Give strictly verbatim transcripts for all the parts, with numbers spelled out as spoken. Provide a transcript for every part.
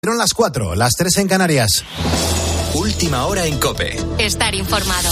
Fueron las cuatro, las tres en Canarias. Última hora en COPE. Estar informado.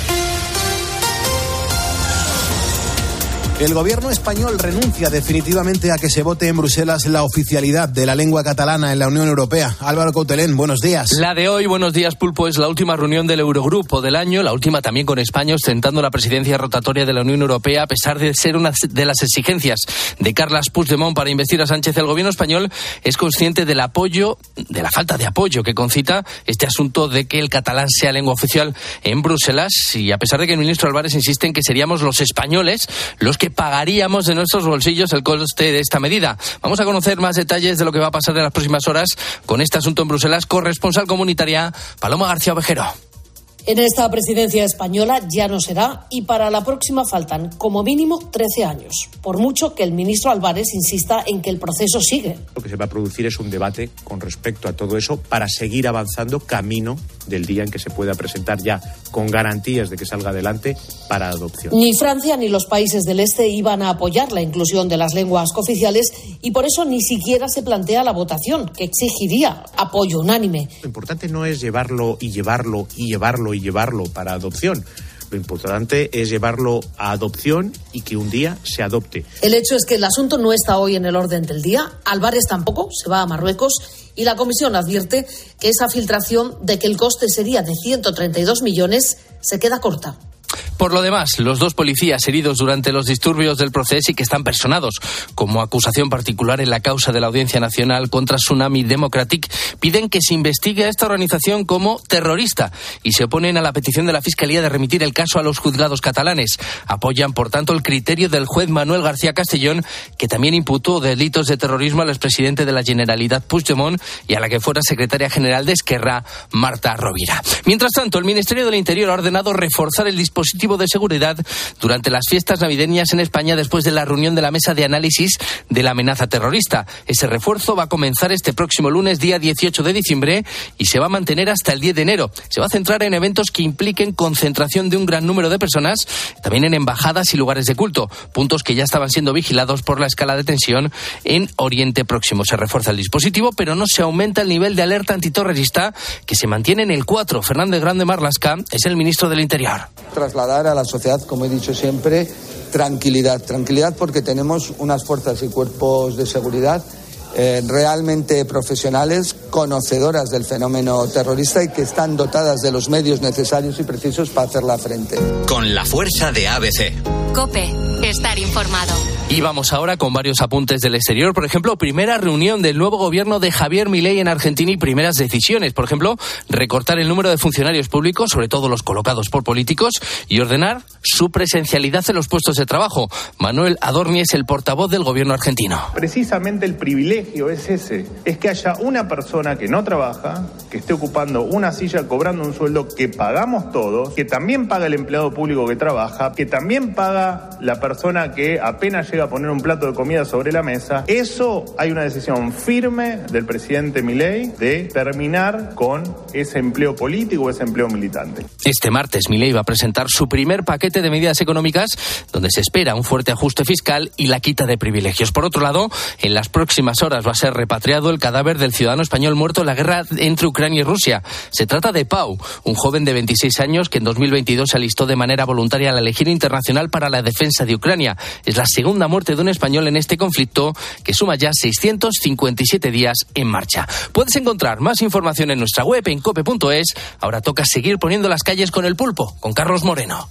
El gobierno español renuncia definitivamente a que se vote en Bruselas la oficialidad de la lengua catalana en la Unión Europea. Álvaro Coutelén, buenos días. La de hoy, buenos días, Pulpo, es la última reunión del Eurogrupo del año, la última también con España ostentando la presidencia rotatoria de la Unión Europea, a pesar de ser una de las exigencias de Carles Puigdemont para investir a Sánchez. El gobierno español es consciente del apoyo, de la falta de apoyo que concita este asunto de que el catalán sea lengua oficial en Bruselas, y a pesar de que el ministro Álvarez insiste en que seríamos los españoles los que pagaríamos de nuestros bolsillos el coste de esta medida. Vamos a conocer más detalles de lo que va a pasar en las próximas horas con este asunto en Bruselas. Corresponsal comunitaria Paloma García Ovejero. En esta presidencia española ya no será, y para la próxima faltan como mínimo trece años, por mucho que el ministro Álvarez insista en que el proceso sigue. Lo que se va a producir es un debate con respecto a todo eso para seguir avanzando camino del día en que se pueda presentar ya con garantías de que salga adelante para adopción. Ni Francia ni los países del este iban a apoyar la inclusión de las lenguas cooficiales, y por eso ni siquiera se plantea la votación, que exigiría apoyo unánime. Lo importante no es llevarlo y llevarlo y llevarlo y llevarlo para adopción. Lo importante es llevarlo a adopción y que un día se adopte. El hecho es que el asunto no está hoy en el orden del día. Álvarez tampoco, se va a Marruecos, y la Comisión advierte que esa filtración de que el coste sería de ciento treinta y dos millones se queda corta. Por lo demás, los dos policías heridos durante los disturbios del proceso y que están personados como acusación particular en la causa de la Audiencia Nacional contra Tsunami Democratic piden que se investigue a esta organización como terrorista y se oponen a la petición de la Fiscalía de remitir el caso a los juzgados catalanes. Apoyan, por tanto, el criterio del juez Manuel García Castellón, que también imputó delitos de terrorismo al expresidente de la Generalitat Puigdemont y a la que fuera secretaria general de Esquerra, Marta Rovira. Mientras tanto, el Ministerio del Interior ha ordenado reforzar el dispositivo de seguridad durante las fiestas navideñas en España después de la reunión de la mesa de análisis de la amenaza terrorista. Ese refuerzo va a comenzar este próximo lunes, día dieciocho de diciembre, y se va a mantener hasta el diez de enero. Se va a centrar en eventos que impliquen concentración de un gran número de personas, también en embajadas y lugares de culto, puntos que ya estaban siendo vigilados por la escala de tensión en Oriente Próximo. Se refuerza el dispositivo, pero no se aumenta el nivel de alerta antiterrorista, que se mantiene en el cuatro. Fernández Grande Marlaska es el ministro del Interior. Trasladar a la sociedad, como he dicho siempre, tranquilidad. Tranquilidad porque tenemos unas fuerzas y cuerpos de seguridad eh, realmente profesionales, conocedoras del fenómeno terrorista y que están dotadas de los medios necesarios y precisos para hacerla frente. Con la fuerza de A B C. COPE. Estar informado. Y vamos ahora con varios apuntes del exterior. Por ejemplo, primera reunión del nuevo gobierno de Javier Milei en Argentina y primeras decisiones. Por ejemplo, recortar el número de funcionarios públicos, sobre todo los colocados por políticos, y ordenar su presencialidad en los puestos de trabajo. Manuel Adorni es el portavoz del gobierno argentino. Precisamente el privilegio es ese, es que haya una persona que no trabaja, que esté ocupando una silla cobrando un sueldo que pagamos todos, que también paga el empleado público que trabaja, que también paga la persona que apenas llega a poner un plato de comida sobre la mesa. Eso hay una decisión firme del presidente Milei de terminar con ese empleo político o ese empleo militante. Este martes Milei va a presentar su primer paquete de medidas económicas donde se espera un fuerte ajuste fiscal y la quita de privilegios. Por otro lado, en las próximas horas va a ser repatriado el cadáver del ciudadano español muerto en la guerra entre Ucrania y Rusia. Se trata de Pau, un joven de veintiséis años que en dos mil veintidós se alistó de manera voluntaria a la Legión Internacional para la defensa de Ucrania. Es la segunda muerte de un español en este conflicto, que suma ya seiscientos cincuenta y siete días en marcha. Puedes encontrar más información en nuestra web en cope punto es. Ahora toca seguir poniendo las calles con el pulpo, con Carlos Moreno.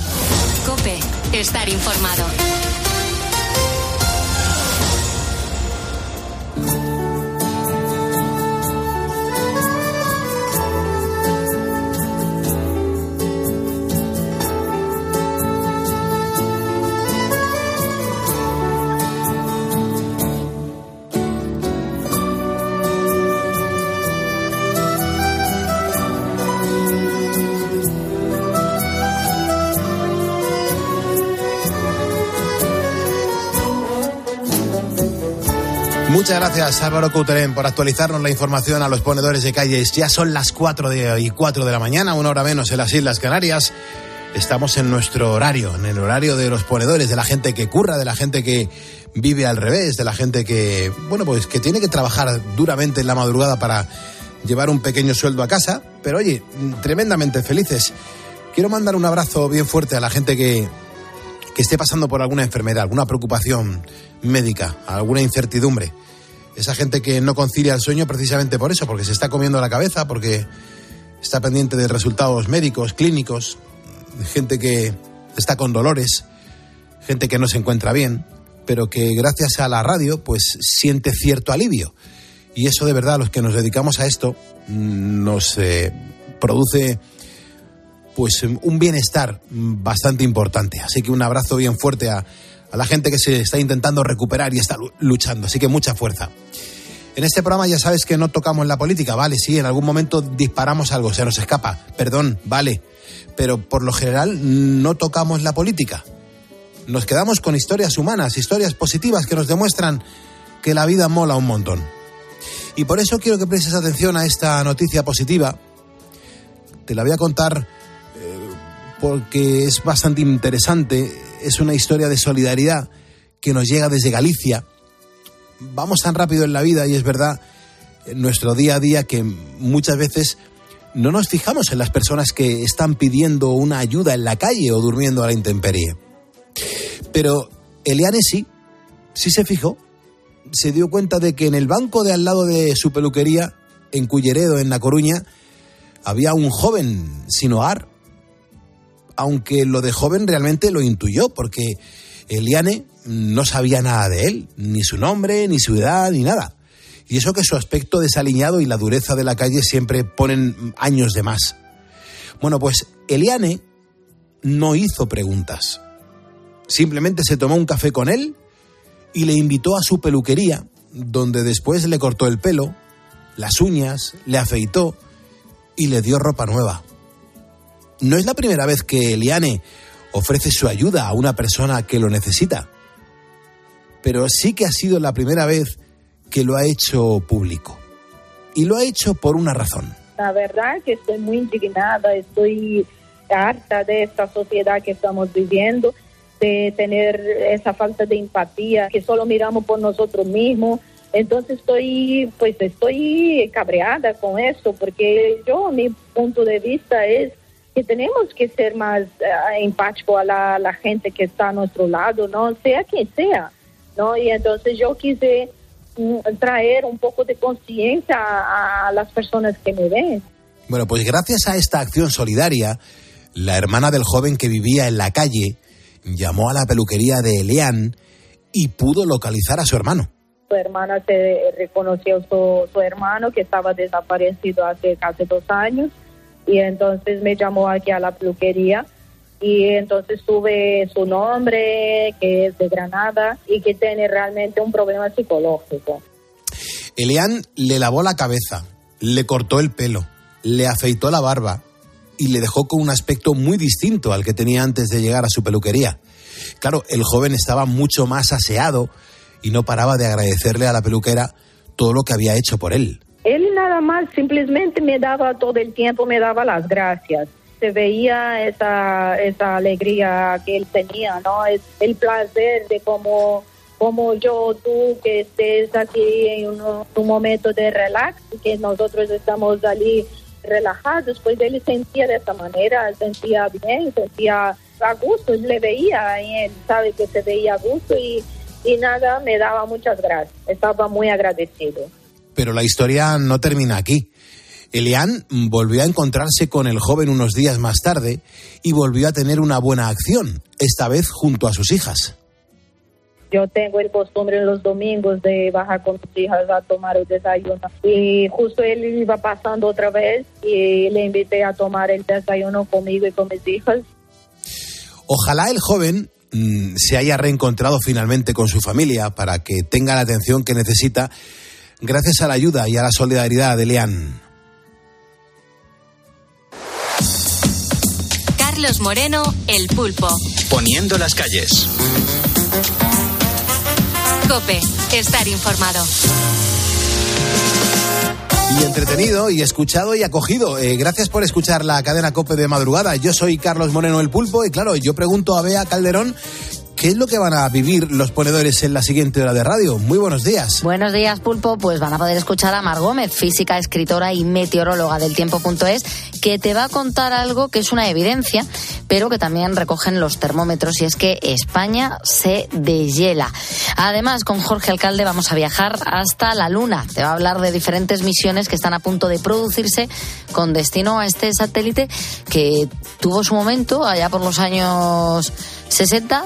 COPE. Estar informado. Muchas gracias, Álvaro Coutelén, por actualizarnos la información a los ponedores de calles. Ya son las cuatro de, y cuatro de la mañana, una hora menos en las Islas Canarias. estamos en nuestro horario, en el horario de los ponedores, de la gente que curra, de la gente que vive al revés, de la gente que, bueno, pues que tiene que trabajar duramente en la madrugada para llevar un pequeño sueldo a casa, pero oye, tremendamente felices. Quiero mandar un abrazo bien fuerte a la gente que, que esté pasando por alguna enfermedad, alguna preocupación médica, alguna incertidumbre. Esa gente que no concilia el sueño precisamente por eso, porque se está comiendo la cabeza, porque está pendiente de resultados médicos, clínicos, gente que está con dolores, gente que no se encuentra bien, pero que gracias a la radio pues siente cierto alivio. Y eso de verdad, los que nos dedicamos a esto, nos eh, produce pues un bienestar bastante importante. Así que un abrazo bien fuerte a, a la gente que se está intentando recuperar y está luchando. Así que mucha fuerza. En este programa ya sabes que no tocamos la política, vale, sí, en algún momento disparamos algo, se nos escapa, perdón, vale, pero por lo general no tocamos la política. Nos quedamos con historias humanas, historias positivas que nos demuestran que la vida mola un montón. Y por eso quiero que prestes atención a esta noticia positiva. Te la voy a contar eh, porque es bastante interesante. Es una historia de solidaridad que nos llega desde Galicia. Vamos tan rápido en la vida y es verdad, en nuestro día a día, que muchas veces no nos fijamos en las personas que están pidiendo una ayuda en la calle o durmiendo a la intemperie. Pero Eliane sí, sí se fijó. Se dio cuenta de que en el banco de al lado de su peluquería, en Culleredo, en La Coruña, había un joven sin hogar. Aunque lo de joven realmente lo intuyó, porque Eliane no sabía nada de él, ni su nombre, ni su edad, ni nada. Y eso que su aspecto desaliñado y la dureza de la calle siempre ponen años de más. Bueno, pues Eliane no hizo preguntas. Simplemente se tomó un café con él y le invitó a su peluquería, donde después le cortó el pelo, las uñas, le afeitó y le dio ropa nueva. No es la primera vez que Eliane ofrece su ayuda a una persona que lo necesita, pero sí que ha sido la primera vez que lo ha hecho público. Y lo ha hecho por una razón. La verdad que estoy muy indignada, estoy harta de esta sociedad que estamos viviendo, de tener esa falta de empatía, que solo miramos por nosotros mismos. Entonces estoy, pues estoy cabreada con eso, porque yo, mi punto de vista es que tenemos que ser más uh, empáticos a la, la gente que está a nuestro lado, no sea quien sea, ¿no? Y entonces yo quise um, traer un poco de conciencia a, a las personas que me ven. Bueno, pues gracias a esta acción solidaria, la hermana del joven que vivía en la calle llamó a la peluquería de Eliane y pudo localizar a su hermano. Su hermana se reconoció su, su hermano, que estaba desaparecido hace casi dos años, y entonces me llamó aquí a la peluquería, y entonces tuve su nombre, que es de Granada, y que tiene realmente un problema psicológico. Eliane le lavó la cabeza, le cortó el pelo, le afeitó la barba, y le dejó con un aspecto muy distinto al que tenía antes de llegar a su peluquería. Claro, el joven estaba mucho más aseado y no paraba de agradecerle a la peluquera todo lo que había hecho por él. Él nada más simplemente me daba todo el tiempo, me daba las gracias. Se veía esa, esa alegría que él tenía, ¿no? Es el placer de cómo, cómo yo, tú, que estés aquí en un, un momento de relax, que nosotros estamos allí relajados, pues él sentía de esta manera, sentía bien, sentía a gusto, le veía y él sabe que se veía a gusto y, y nada, me daba muchas gracias, estaba muy agradecido. Pero la historia no termina aquí. Eliane volvió a encontrarse con el joven unos días más tarde y volvió a tener una buena acción, esta vez junto a sus hijas. Yo tengo el costumbre los domingos de bajar con mis hijas a tomar el desayuno. Y justo él iba pasando otra vez y le invité a tomar el desayuno conmigo y con mis hijas. Ojalá el joven mmm, se haya reencontrado finalmente con su familia para que tenga la atención que necesita gracias a la ayuda y a la solidaridad de Eliane. Carlos Moreno, El Pulpo. Poniendo las calles. COPE, estar informado. Y entretenido y escuchado y acogido. Eh, gracias por escuchar la cadena COPE de madrugada. Yo soy Carlos Moreno, el Pulpo, y claro, yo pregunto a Bea Calderón, ¿qué es lo que van a vivir los ponedores en la siguiente hora de radio? Muy buenos días. Buenos días, Pulpo. Pues van a poder escuchar a Mar Gómez, física, escritora y meteoróloga del tiempo punto es, que te va a contar algo que es una evidencia, pero que también recogen los termómetros, y es que España se deshiela. Además, con Jorge Alcalde vamos a viajar hasta la Luna. Te va a hablar de diferentes misiones que están a punto de producirse con destino a este satélite que tuvo su momento allá por los años sesenta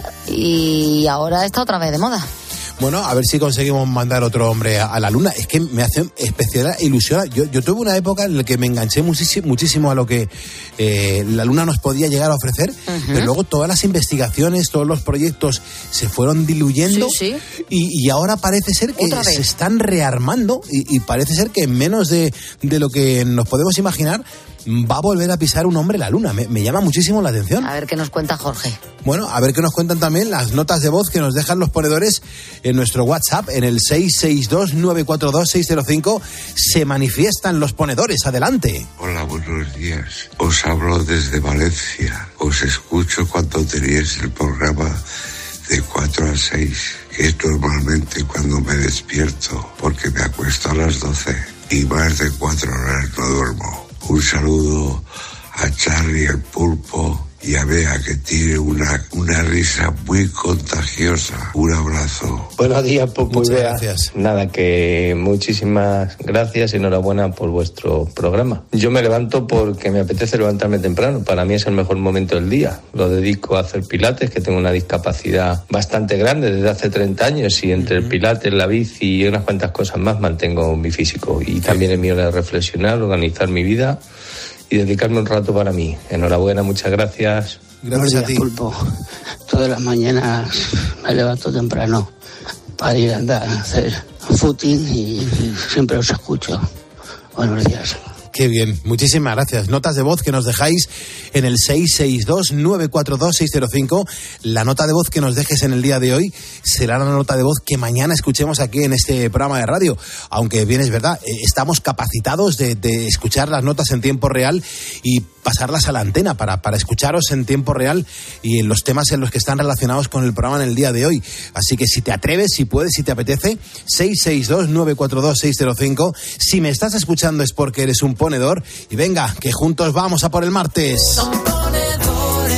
y ahora está otra vez de moda. Bueno, a ver si conseguimos mandar otro hombre a, a la Luna. Es que me hace especial ilusión. Yo, yo tuve una época en la que me enganché muchísimo, muchísimo a lo que eh, la Luna nos podía llegar a ofrecer, uh-huh. pero luego todas las investigaciones, todos los proyectos se fueron diluyendo, sí, sí. Y, y ahora parece ser que se están rearmando y, y parece ser que en menos de, de lo que nos podemos imaginar va a volver a pisar un hombre la Luna. Me, me llama muchísimo la atención. A ver qué nos cuenta Jorge. Bueno, a ver qué nos cuentan también las notas de voz que nos dejan los ponedores en nuestro WhatsApp, en el seis seis dos, nueve cuatro dos, seis cero cinco. Se manifiestan los ponedores. Adelante. Hola, buenos días. Os hablo desde Valencia. Os escucho cuando tenéis el programa de cuatro a seis, que es normalmente cuando me despierto, porque me acuesto a las doce y más de cuatro horas no duermo. Un saludo a Charlie el Pulpo y a Bea, que tiene una, una risa muy contagiosa. Un abrazo. Buenos días, Pulpo y Bea. Gracias. Nada, que muchísimas gracias y enhorabuena por vuestro programa. Yo me levanto porque me apetece levantarme temprano. Para mí es el mejor momento del día. Lo dedico a hacer pilates, que tengo una discapacidad bastante grande desde hace treinta años, y entre el pilates, la bici y unas cuantas cosas más mantengo mi físico. Y también es mi hora de reflexionar, organizar mi vida y dedicarme un rato para mí. Enhorabuena, muchas gracias. Gracias a ti, Pulpo. Todas las mañanas me levanto temprano para ir a andar a hacer footing y siempre os escucho. Buenos días. Qué bien, muchísimas gracias. Notas de voz que nos dejáis en el seis seis dos, nueve cuatro dos, seis cero cinco. La nota de voz que nos dejes en el día de hoy será la nota de voz que mañana escuchemos aquí en este programa de radio. Aunque bien es verdad, estamos capacitados de, de escuchar las notas en tiempo real y pasarlas a la antena para, para escucharos en tiempo real y en los temas en los que están relacionados con el programa en el día de hoy. Así que si te atreves, si puedes, si te apetece, seis seis dos, nueve cuatro dos, seis cero cinco. Si me estás escuchando es porque eres un ponedor, y venga, que juntos vamos a por el martes. Son ponedores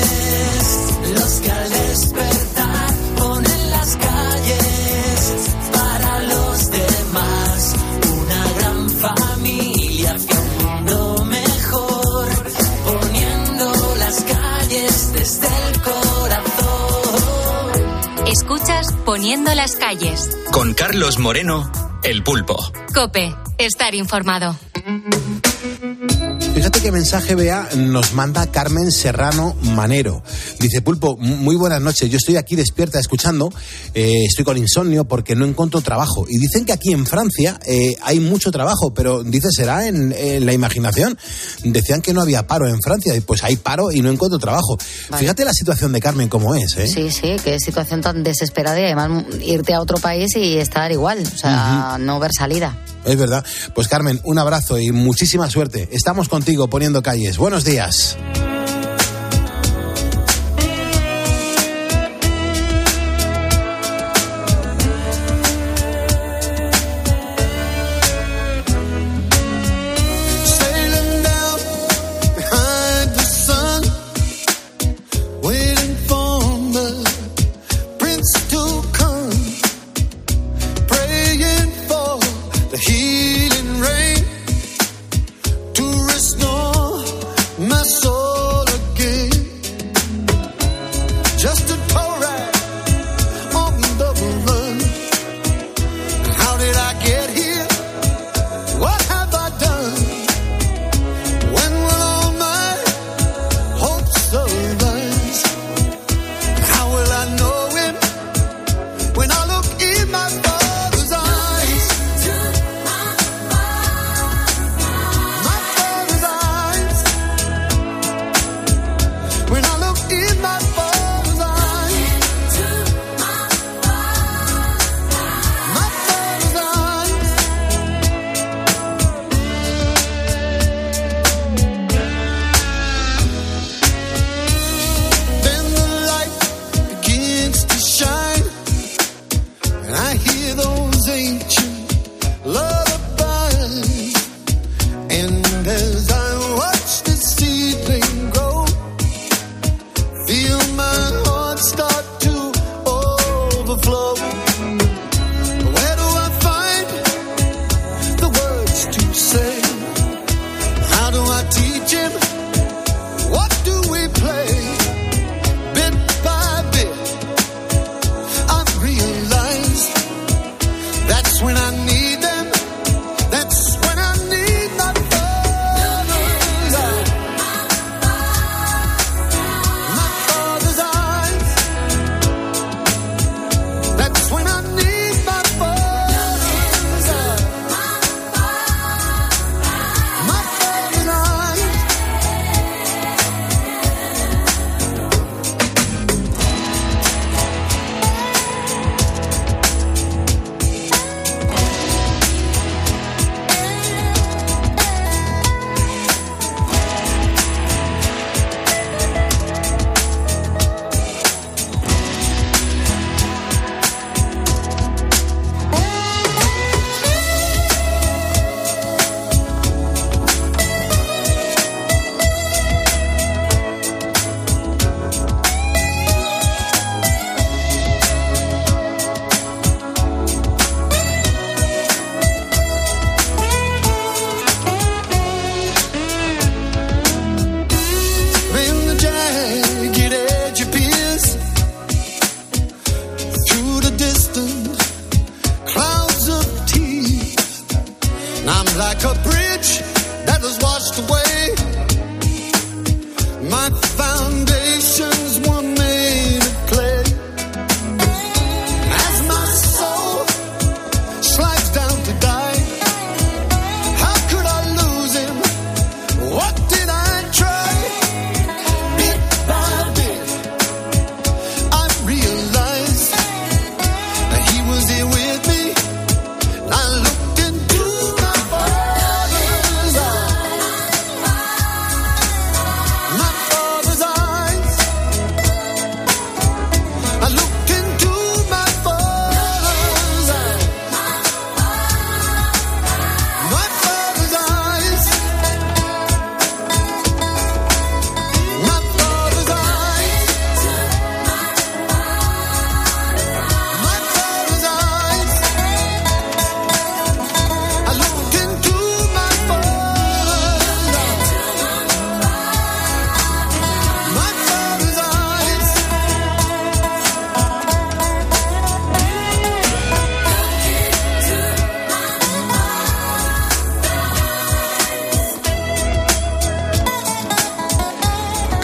los que al despertar ponen las calles para los demás, una gran familia hacia un mundo mejor, poniendo las calles desde el corazón. Escuchas Poniendo las calles con Carlos Moreno, el Pulpo. COPE, estar informado. Fíjate qué mensaje, Bea, nos manda Carmen Serrano Manero. Dice: Pulpo, muy buenas noches. Yo estoy aquí despierta escuchando. Eh, estoy con insomnio porque no encuentro trabajo. Y dicen que aquí en Francia eh, hay mucho trabajo, pero dice, ¿será en, en la imaginación? Decían que no había paro en Francia. Y pues hay paro y no encuentro trabajo. Vale. Fíjate la situación de Carmen cómo es, ¿eh? Sí, sí, qué situación tan desesperada, y además irte a otro país y estar igual. O sea, uh-huh. no ver salida. Es verdad. Pues Carmen, un abrazo y muchísima suerte. Estamos contigo poniendo calles. Buenos días.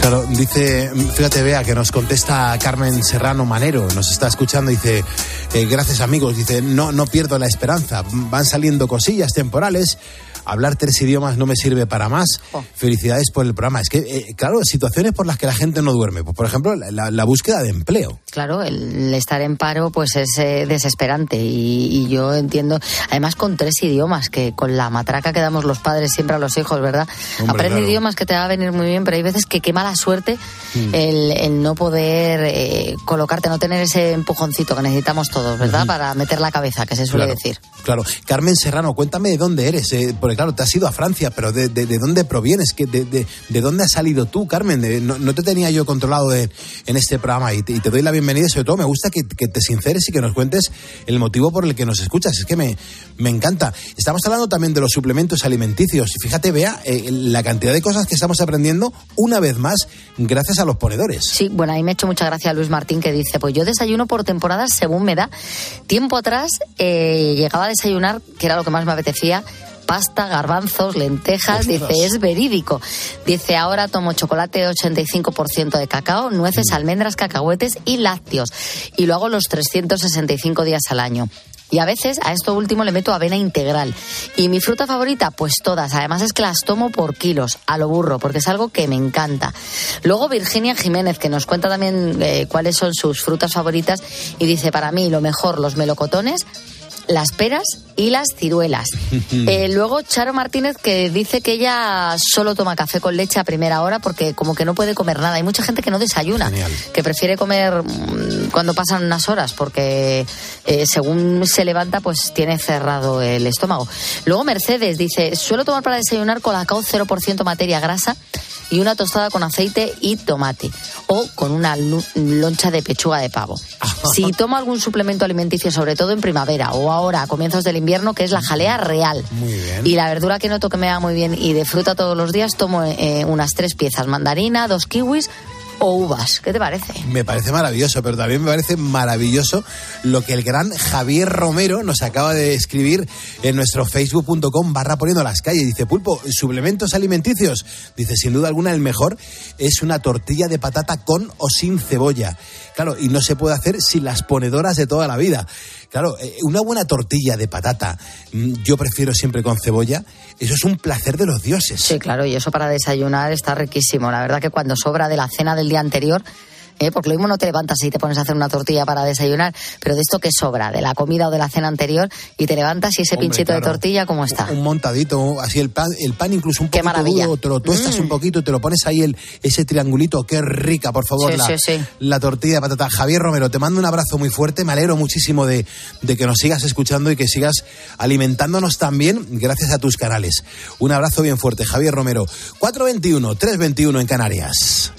Claro, dice, fíjate, Bea, que nos contesta Carmen Serrano Manero, nos está escuchando, dice, eh, gracias amigos, dice, no, no pierdo la esperanza, van saliendo cosillas temporales, hablar tres idiomas no me sirve para más, oh. Felicidades por el programa. Es que, eh, claro, situaciones por las que la gente no duerme, pues, por ejemplo, la, la búsqueda de empleo. Claro, el estar en paro pues es eh, desesperante y, y yo entiendo, además con tres idiomas, que con la matraca que damos los padres siempre a los hijos, ¿verdad? Hombre, Aprende claro. idiomas que te va a venir muy bien, pero hay veces que qué mala suerte mm. el, el no poder eh, colocarte, no tener ese empujoncito que necesitamos todos, ¿verdad? Mm-hmm. Para meter la cabeza, que se suele claro, decir. Claro. Carmen Serrano, cuéntame de dónde eres, eh, porque claro, te has ido a Francia, pero ¿de, de, de dónde provienes? ¿De, de, de dónde has salido tú, Carmen? De, no, no te tenía yo controlado de, en este programa y te, y te doy la bienvenida y sobre todo me gusta que, que te sinceres y que nos cuentes el motivo por el que nos escuchas. Es que me, me encanta. Estamos hablando también de los suplementos alimenticios. Fíjate, Bea, eh, la cantidad de cosas que estamos aprendiendo una vez más gracias a los ponedores. Sí, bueno, a mí me ha hecho mucha gracia Luis Martín, que dice, pues yo desayuno por temporadas según me da. Tiempo atrás eh, llegaba a desayunar, que era lo que más me apetecía, pasta, garbanzos, lentejas. Ostras. Dice, es verídico. Dice, ahora tomo chocolate ochenta y cinco por ciento de cacao, nueces, mm. almendras, cacahuetes y lácteos. Y lo hago los trescientos sesenta y cinco días al año. Y a veces a esto último le meto avena integral. ¿Y mi fruta favorita? Pues todas. Además es que las tomo por kilos, a lo burro, porque es algo que me encanta. Luego Virginia Jiménez, que nos cuenta también eh, cuáles son sus frutas favoritas, y dice, para mí lo mejor, los melocotones, las peras y las ciruelas. eh, luego Charo Martínez, que dice que ella solo toma café con leche a primera hora porque como que no puede comer nada. Hay mucha gente que no desayuna. Genial. Que prefiere comer mmm, cuando pasan unas horas porque eh, según se levanta pues tiene cerrado el estómago. Luego Mercedes dice, suelo tomar para desayunar colacao cero por ciento materia grasa y una tostada con aceite y tomate, o con una loncha de pechuga de pavo. Si tomo algún suplemento alimenticio, sobre todo en primavera o ahora a comienzos del invierno, que es la jalea real. Muy bien. Y la verdura que noto que me da muy bien y de fruta todos los días, tomo eh, unas tres piezas, mandarina, dos kiwis o uvas. ¿Qué te parece? Me parece maravilloso, pero también me parece maravilloso lo que el gran Javier Romero nos acaba de escribir en nuestro facebook punto com barra poniendo las calles. Dice, Pulpo, suplementos alimenticios. Dice, sin duda alguna el mejor es una tortilla de patata con o sin cebolla. Claro, y no se puede hacer sin las ponedoras de toda la vida. Claro, una buena tortilla de patata, yo prefiero siempre con cebolla, eso es un placer de los dioses. Sí, claro, y eso para desayunar está riquísimo. La verdad que cuando sobra de la cena del día anterior, ¿eh? Porque lo mismo no te levantas y te pones a hacer una tortilla para desayunar, pero de esto que sobra, de la comida o de la cena anterior, y te levantas y ese Hombre, pinchito claro. de tortilla, ¿cómo está? Un montadito, así el pan, el pan incluso un poquito duro, te lo tuestas mm. un poquito y te lo pones ahí el, ese triangulito, qué rica, por favor, sí, la, sí, sí. la tortilla de patata. Javier Romero, te mando un abrazo muy fuerte, me alegro muchísimo de, de que nos sigas escuchando y que sigas alimentándonos también gracias a tus canales. Un abrazo bien fuerte, Javier Romero. cuatro veintiuno, tres veintiuno en Canarias.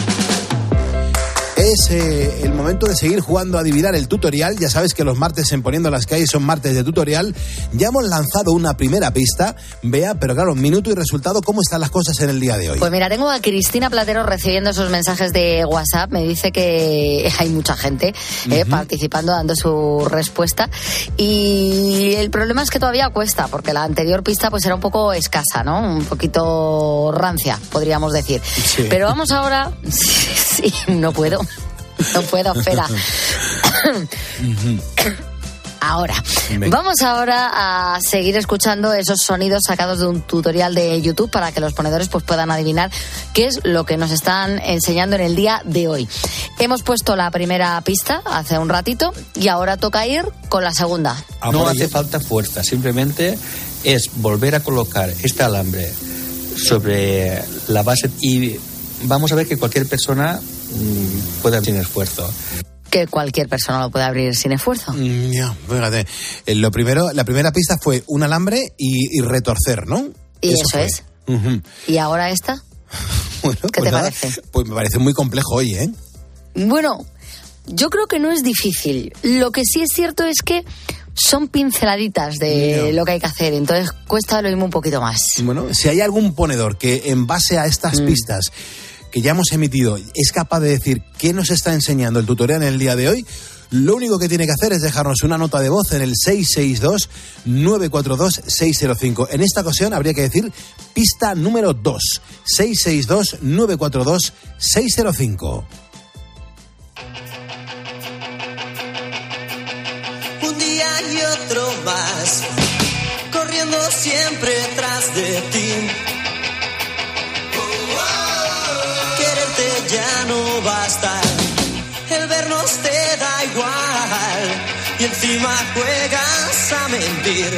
Es eh, el momento de seguir jugando a adivinar el tutorial. Ya sabes que los martes en Poniendo las Calles son martes de tutorial. Ya hemos lanzado una primera pista, Bea, pero claro, minuto y resultado, ¿cómo están las cosas en el día de hoy? Pues mira, tengo a Cristina Platero recibiendo esos mensajes de WhatsApp. Me dice que hay mucha gente eh, uh-huh. participando, dando su respuesta. Y el problema es que todavía cuesta, porque la anterior pista pues era un poco escasa, ¿no? Un poquito rancia, podríamos decir. Sí. Pero vamos ahora... sí, sí, no puedo. No puedo, espera. Ahora, vamos ahora a seguir escuchando esos sonidos sacados de un tutorial de YouTube para que los ponedores pues puedan adivinar qué es lo que nos están enseñando en el día de hoy. Hemos puesto la primera pista hace un ratito y ahora toca ir con la segunda. No hace falta fuerza, simplemente es volver a colocar este alambre sobre la base y vamos a ver que cualquier persona puede abrir sin esfuerzo. Que cualquier persona lo puede abrir sin esfuerzo. Mm, ya, fíjate. Eh, lo primero, la primera pista fue un alambre y, y retorcer, ¿no? Y eso, eso es. Uh-huh. ¿Y ahora esta? Bueno, ¿Qué pues te nada, parece? Pues me parece muy complejo hoy, ¿eh? Bueno, yo creo que no es difícil. Lo que sí es cierto es que son pinceladitas de no. lo que hay que hacer, entonces cuesta lo mismo un poquito más. Bueno, si hay algún ponedor que en base a estas mm. pistas que ya hemos emitido es capaz de decir qué nos está enseñando el tutorial en el día de hoy, Lo único que tiene que hacer es dejarnos una nota de voz en el seis seis dos, nueve cuatro dos, seis cero cinco. En esta ocasión habría que decir pista número dos, seis seis dos, nueve cuatro dos, seis cero cinco. Un día y otro más, corriendo siempre tras de ti. Quererte ya no basta, el vernos te da igual y encima juegas a mentir.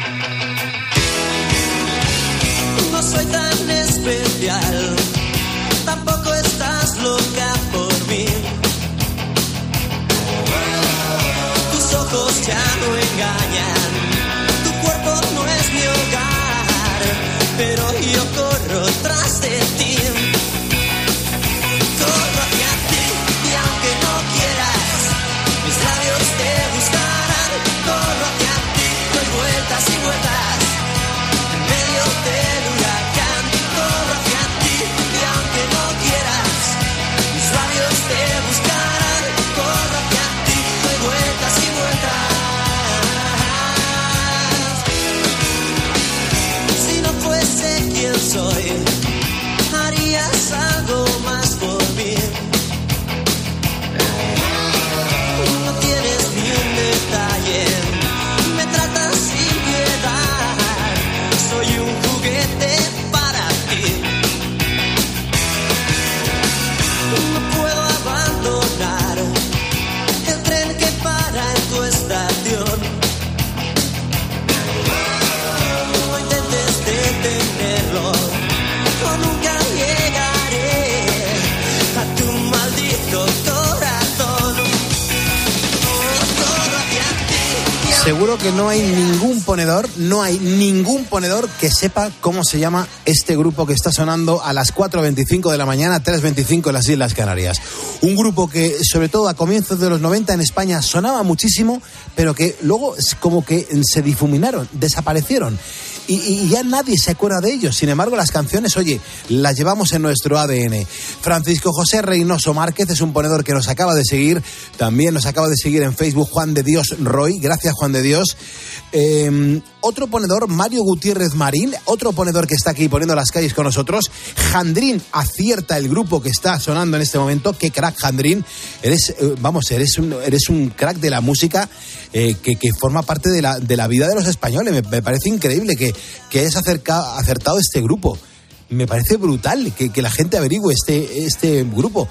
No soy tan especial, tampoco estás loca por mí. Tus ojos ya no engañan, tu cuerpo no es mi hogar, pero yo corro tras de ti. Corro hacia ti y aunque no quieras, mis labios te buscarán. Corro hacia ti, doy vueltas y vueltas en medio del huracán. Corro hacia ti y aunque no quieras, mis labios te buscarán. Corro hacia ti, doy vueltas y vueltas. Si no fuese quien soy, harías algo más por mí. No tienes ni un detalle, me tratas sin piedad. Soy un juguete para ti. No puedo abandonar el tren que para en tu estación. No intentes detenerlo, o nunca llegaré a tu maldito corazón. Corro hacia ti. Seguro que no hay ningún ponedor, no hay ningún ponedor que sepa cómo se llama este grupo que está sonando a las cuatro veinticinco de la mañana, tres veinticinco en las Islas Canarias. Un grupo que, sobre todo a comienzos de los noventa en España, sonaba muchísimo, pero que luego como que se difuminaron, desaparecieron. Y, y ya nadie se acuerda de ellos. Sin embargo, las canciones, oye, las llevamos en nuestro A D N. Francisco José Reynoso Márquez es un ponedor que nos acaba de seguir. También nos acaba de seguir en Facebook Juan de Dios Roy. Gracias, Juan de Dios. Eh, otro ponedor, Mario Gutiérrez Marín. Otro ponedor que está aquí poniendo las calles con nosotros. Jandrín acierta el grupo que está sonando en este momento. Qué crack, Jandrín. Eres, eh, vamos, eres un, eres un crack de la música eh, que, que forma parte de la, de la vida de los españoles. Me, me parece increíble que que hayas acercado, acertado este grupo. Me parece brutal que, que la gente averigüe este, este grupo.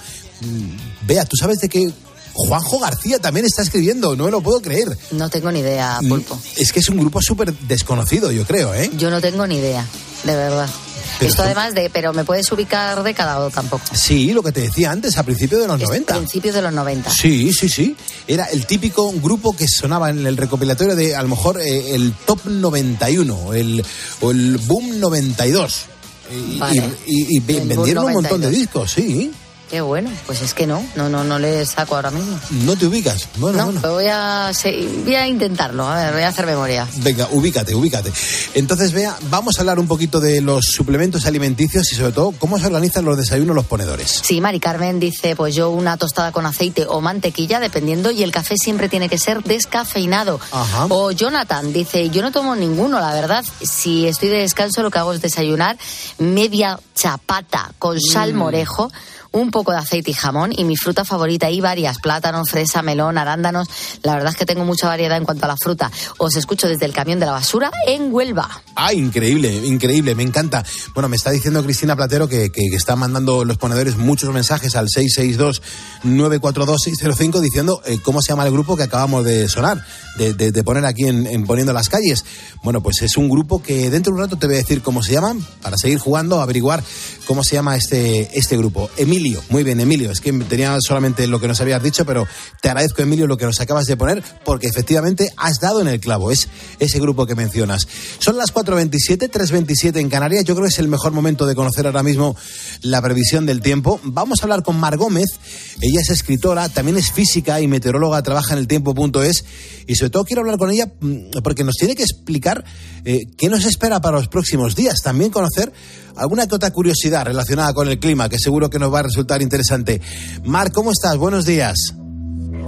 Vea, ¿tú sabes de qué? Juanjo García también está escribiendo, no me lo puedo creer. No tengo ni idea, Pulpo. Es que es un grupo súper desconocido, yo creo, ¿eh? Yo no tengo ni idea, de verdad. Pero esto además de, pero ¿me puedes ubicar década o tampoco? Sí, lo que te decía antes, a principios de los es noventa. Principios de los noventa. Sí, sí, sí. Era el típico grupo que sonaba en el recopilatorio de, a lo mejor, eh, el Top noventa y uno el, o el Boom noventa y dos. Y, vale. y, y, y vendieron un montón de discos, sí. Qué bueno, pues es que no, no, no, no le saco ahora mismo. ¿No te ubicas? Bueno, no, bueno. pero voy a, voy a intentarlo, a ver, voy a hacer memoria. Venga, ubícate, ubícate. Entonces, vea, vamos a hablar un poquito de los suplementos alimenticios y sobre todo cómo se organizan los desayunos los ponedores. Sí, Mari Carmen dice, pues yo una tostada con aceite o mantequilla, dependiendo, y el café siempre tiene que ser descafeinado. Ajá. O Jonathan dice, yo no tomo ninguno, la verdad, si estoy de descanso lo que hago es desayunar media chapata con sal morejo, un poco de aceite y jamón, y mi fruta favorita, y varias, plátano, fresa, melón, arándanos. La verdad es que tengo mucha variedad en cuanto a la fruta. Os escucho desde el camión de la basura en Huelva. Ah, increíble, increíble, me encanta. Bueno, me está diciendo Cristina Platero que, que, que está mandando los ponedores muchos mensajes al seis seis dos, nueve cuatro dos, seis cero cinco diciendo eh, cómo se llama el grupo que acabamos de sonar, de, de, de poner aquí en, en Poniendo las Calles. Bueno, pues es un grupo que dentro de un rato te voy a decir cómo se llaman, para seguir jugando, averiguar cómo se llama este, este grupo. Emilio. Muy bien, Emilio, es que tenía solamente lo que nos habías dicho, pero te agradezco, Emilio, lo que nos acabas de poner, porque efectivamente has dado en el clavo, es ese grupo que mencionas. Son las cuatro veintisiete, tres veintisiete en Canarias. Yo creo que es el mejor momento de conocer ahora mismo la previsión del tiempo. Vamos a hablar con Mar Gómez. Ella es escritora, también es física y meteoróloga, trabaja en el tiempo punto es, y sobre todo quiero hablar con ella porque nos tiene que explicar eh, qué nos espera para los próximos días. También conocer alguna que otra curiosidad relacionada con el clima, que seguro que nos va a resultar interesante. Mar, ¿cómo estás? Buenos días.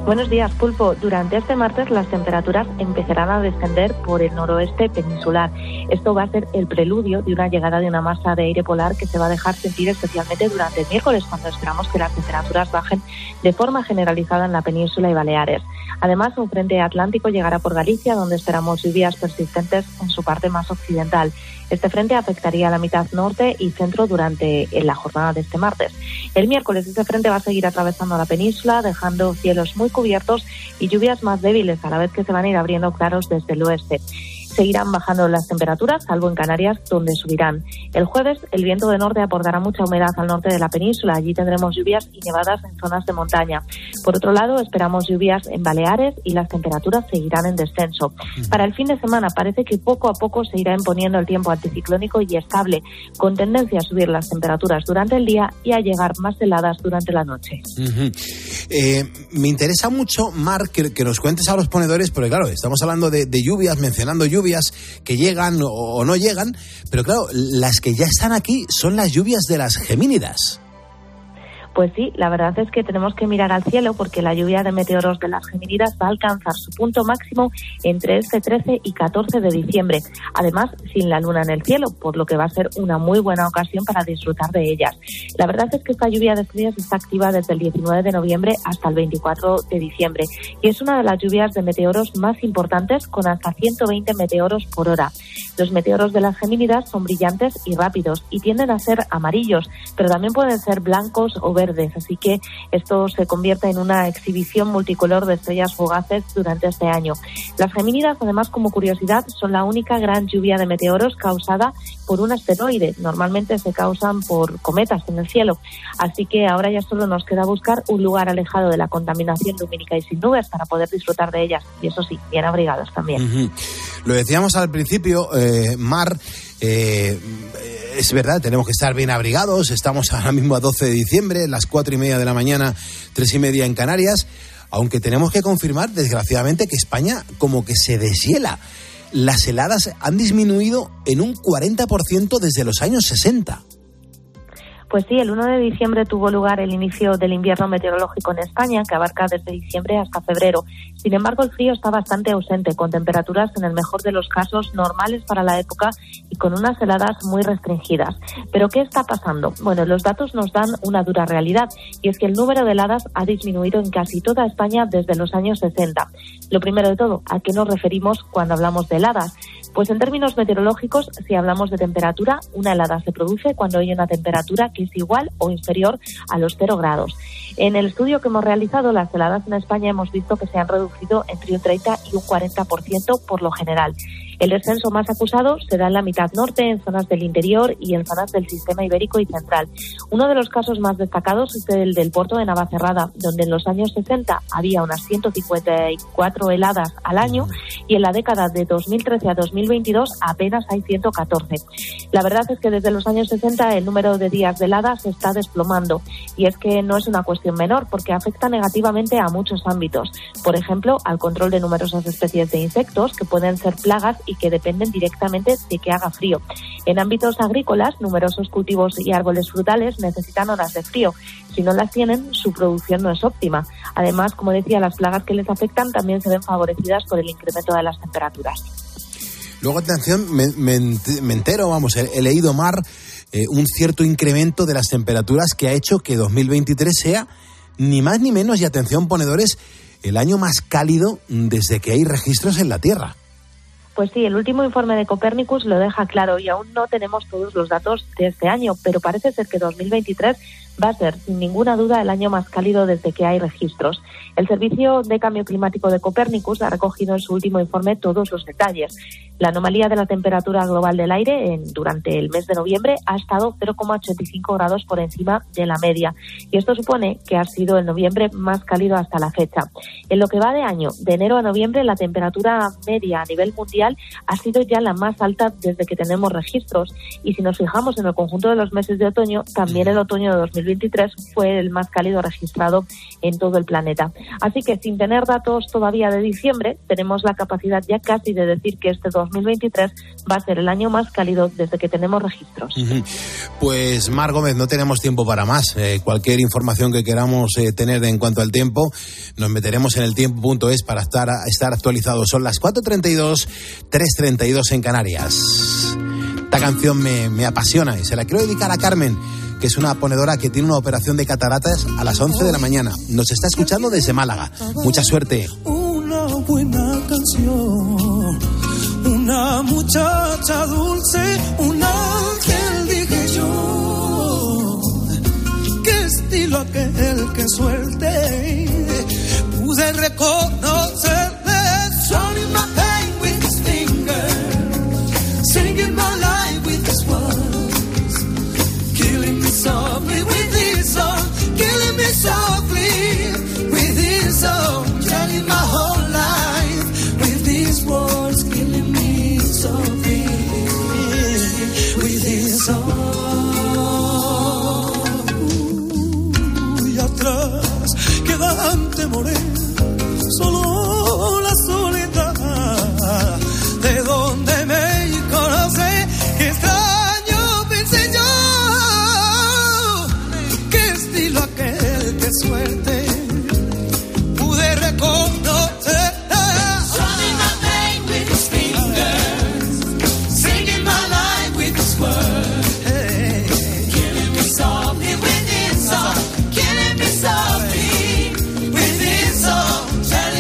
Buenos días, Pulpo. Durante este martes las temperaturas empezarán a descender por el noroeste peninsular. Esto va a ser el preludio de una llegada de una masa de aire polar que se va a dejar sentir especialmente durante el miércoles, cuando esperamos que las temperaturas bajen de forma generalizada en la península y Baleares. Además, un frente atlántico llegará por Galicia, donde esperamos lluvias persistentes en su parte más occidental. Este frente afectaría a la mitad norte y centro durante la jornada de este martes. El miércoles este frente va a seguir atravesando la península, dejando cielos muy cubiertos y lluvias más débiles, a la vez que se van a ir abriendo claros desde el oeste. Seguirán bajando las temperaturas, salvo en Canarias, donde subirán. El jueves, el viento de norte aportará mucha humedad al norte de la península. Allí tendremos lluvias y nevadas en zonas de montaña. Por otro lado, esperamos lluvias en Baleares y las temperaturas seguirán en descenso. Para el fin de semana parece que poco a poco se irá imponiendo el tiempo anticiclónico y estable, con tendencia a subir las temperaturas durante el día y a llegar más heladas durante la noche. Uh-huh. Eh, me interesa mucho, Mar, que, que nos cuentes a los ponedores, porque claro, estamos hablando de, de lluvias, mencionando lluvias que llegan o, o no llegan, pero claro, las que ya están aquí son las lluvias de las Gemínidas. Pues sí, la verdad es que tenemos que mirar al cielo, porque la lluvia de meteoros de las Gemínidas va a alcanzar su punto máximo entre este trece y catorce de diciembre. Además, sin la luna en el cielo, por lo que va a ser una muy buena ocasión para disfrutar de ellas. La verdad es que esta lluvia de estrellas está activa desde el diecinueve de noviembre hasta el veinticuatro de diciembre y es una de las lluvias de meteoros más importantes, con hasta ciento veinte meteoros por hora. Los meteoros de las Gemínidas son brillantes y rápidos y tienden a ser amarillos, pero también pueden ser blancos o verdes. Así que esto se convierte en una exhibición multicolor de estrellas fugaces durante este año. Las Gemínidas, además, como curiosidad, son la única gran lluvia de meteoros causada por un asteroide. Normalmente se causan por cometas en el cielo. Así que ahora ya solo nos queda buscar un lugar alejado de la contaminación lumínica y sin nubes para poder disfrutar de ellas. Y eso sí, bien abrigados también. Uh-huh. Lo decíamos al principio, eh, Mar, eh, es verdad, tenemos que estar bien abrigados. Estamos ahora mismo a doce de diciembre, las cuatro y media de la mañana, tres y media en Canarias, aunque tenemos que confirmar, desgraciadamente, que España como que se deshiela. Las heladas han disminuido en un cuarenta por ciento desde los años sesenta. Pues sí, el uno de diciembre tuvo lugar el inicio del invierno meteorológico en España, que abarca desde diciembre hasta febrero. Sin embargo, el frío está bastante ausente, con temperaturas en el mejor de los casos normales para la época y con unas heladas muy restringidas. ¿Pero qué está pasando? Bueno, los datos nos dan una dura realidad, y es que el número de heladas ha disminuido en casi toda España desde los años sesenta. Lo primero de todo, ¿a qué nos referimos cuando hablamos de heladas? Pues en términos meteorológicos, si hablamos de temperatura, una helada se produce cuando hay una temperatura que es igual o inferior a los cero grados. En el estudio que hemos realizado, las heladas en España hemos visto que se han reducido entre un treinta y un cuarenta por ciento por lo general. El descenso más acusado se da en la mitad norte, en zonas del interior y en zonas del sistema ibérico y central. Uno de los casos más destacados es el del puerto de Navacerrada, donde en los años sesenta había unas ciento cincuenta y cuatro heladas al año y en la década de dos mil trece a dos mil veintidós apenas hay ciento catorce. La verdad es que desde los años sesenta el número de días de heladas se está desplomando, y es que no es una cuestión menor, porque afecta negativamente a muchos ámbitos. Por ejemplo, al control de numerosas especies de insectos que pueden ser plagas y que dependen directamente de que haga frío. En ámbitos agrícolas, numerosos cultivos y árboles frutales necesitan horas de frío. Si no las tienen, su producción no es óptima. Además, como decía, las plagas que les afectan también se ven favorecidas por el incremento de las temperaturas. Luego, atención, me, me, me entero, vamos, he, he leído, Mar, eh, un cierto incremento de las temperaturas que ha hecho que dos mil veintitrés sea, ni más ni menos, y atención ponedores, el año más cálido desde que hay registros en la Tierra. Pues sí, el último informe de Copernicus lo deja claro y aún no tenemos todos los datos de este año, pero parece ser que dos mil veintitrés va a ser, sin ninguna duda, el año más cálido desde que hay registros. El Servicio de Cambio Climático de Copernicus ha recogido en su último informe todos los detalles. La anomalía de la temperatura global del aire en, durante el mes de noviembre ha estado cero coma ochenta y cinco grados por encima de la media, y esto supone que ha sido el noviembre más cálido hasta la fecha. En lo que va de año, de enero a noviembre, la temperatura media a nivel mundial ha sido ya la más alta desde que tenemos registros, y si nos fijamos en el conjunto de los meses de otoño, también el otoño de dos mil veintitrés fue el más cálido registrado en todo el planeta. Así que sin tener datos todavía de diciembre, tenemos la capacidad ya casi de decir que este dos mil veintitrés va a ser el año más cálido desde que tenemos registros. Uh-huh. Pues Mar Gómez, no tenemos tiempo para más. Eh, cualquier información que queramos eh, tener en cuanto al tiempo, nos meteremos en el tiempo punto es para estar, estar actualizados. Son las cuatro treinta y dos, tres treinta y dos en Canarias. Esta canción me, me apasiona y se la quiero dedicar a Carmen, que es una ponedora que tiene una operación de cataratas a las once de la mañana. Nos está escuchando desde Málaga. Mucha suerte. Una buena canción, una muchacha dulce, un ángel, dije yo. Qué estilo aquel, qué suerte, pude reconocerle. Swallowing my pain with his fingers, singing my life with his words, killing me softly with his song, killing me softly with his song, telling my whole life with his words, killing me softly with his song. Y atrás queda ante moreno solo la soledad de donde me conoce. Qué extraño pensé yo, qué estilo aquel, qué suerte pude reconocer. Swallowing my pain with his fingers, singing my life with his words, hey, killing me softly with his song, killing me softly with his song.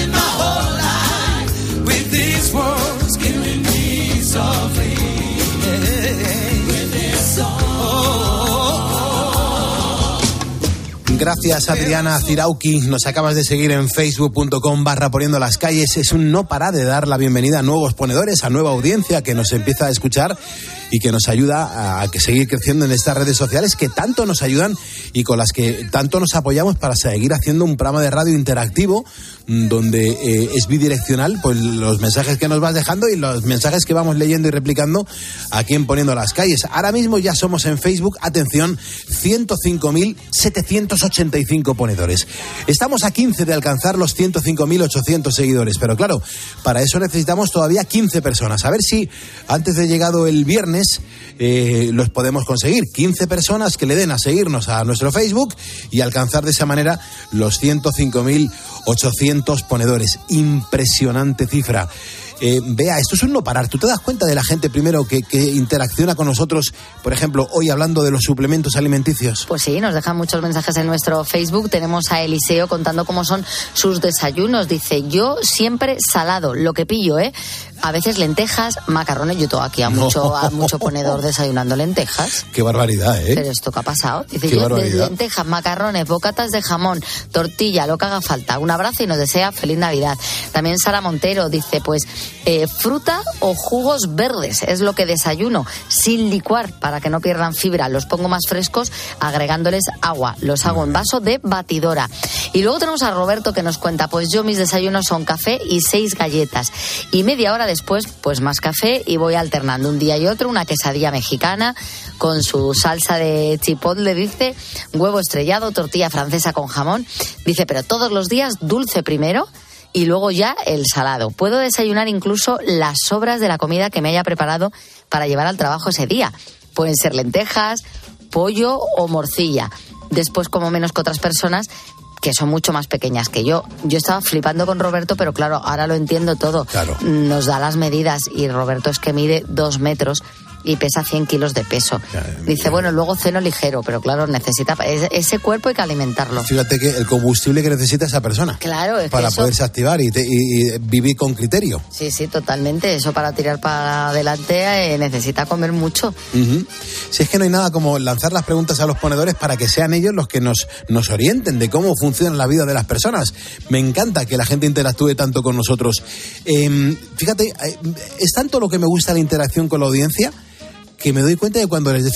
Gracias, Adriana Cirauqui. Nos acabas de seguir en facebook punto com barra poniendo las calles. Es un no parar de dar la bienvenida a nuevos ponedores, a nueva audiencia que nos empieza a escuchar y que nos ayuda a que seguir creciendo en estas redes sociales que tanto nos ayudan y con las que tanto nos apoyamos para seguir haciendo un programa de radio interactivo donde eh, es bidireccional, pues los mensajes que nos vas dejando y los mensajes que vamos leyendo y replicando aquí en Poniendo las Calles. Ahora mismo ya somos en Facebook, atención, ciento cinco mil setecientos ochenta y cinco ponedores. Estamos a quince de alcanzar los ciento cinco mil ochocientos seguidores, pero claro, para eso necesitamos todavía quince personas. A ver si antes de llegado el viernes eh, los podemos conseguir. quince personas que le den a seguirnos a nuestro Facebook y alcanzar de esa manera los ciento cinco mil ochocientos ponedores. Impresionante cifra. Eh, Bea, esto es un no parar. ¿Tú te das cuenta de la gente primero que, que interacciona con nosotros, por ejemplo, hoy hablando de los suplementos alimenticios? Pues sí, nos dejan muchos mensajes en nuestro Facebook. Tenemos a Eliseo contando cómo son sus desayunos. Dice, yo siempre salado, lo que pillo, ¿eh? A veces lentejas, macarrones. Yo tengo aquí a mucho, no. a mucho ponedor desayunando lentejas. Qué barbaridad, ¿eh? Pero esto, ¿qué ha pasado? Dice, Qué yo barbaridad. lentejas, macarrones, bocatas de jamón, tortilla, lo que haga falta. Un abrazo y nos desea feliz Navidad. También Sara Montero dice, pues, eh, fruta o jugos verdes es lo que desayuno, sin licuar, para que no pierdan fibra. Los pongo más frescos agregándoles agua. Los hago en vaso de batidora. Y luego tenemos a Roberto que nos cuenta, pues yo mis desayunos son café y seis galletas. Y media hora después, pues más café y voy alternando un día y otro, una quesadilla mexicana con su salsa de chipotle, dice, huevo estrellado, tortilla francesa con jamón. Dice, pero todos los días dulce primero y luego ya el salado. Puedo desayunar incluso las sobras de la comida que me haya preparado para llevar al trabajo ese día. Pueden ser lentejas, pollo o morcilla. Después como menos que otras personas que son mucho más pequeñas que yo. Yo estaba flipando con Roberto, pero claro, ahora lo entiendo todo. Claro. Nos da las medidas y Roberto es que mide dos metros y pesa cien kilos de peso. Dice, bueno, luego ceno ligero, pero claro, necesita ese cuerpo, hay que alimentarlo. Fíjate que el combustible que necesita esa persona. Claro, es para que eso... poderse activar y, te, y, y vivir con criterio. Sí, sí, totalmente. Eso para tirar para adelante eh, necesita comer mucho. Uh-huh. Si es que no hay nada como lanzar las preguntas a los ponedores para que sean ellos los que nos, nos orienten de cómo funciona la vida de las personas. Me encanta que la gente interactúe tanto con nosotros. Eh, fíjate, es tanto lo que me gusta la interacción con la audiencia que me doy cuenta de cuando les decimos,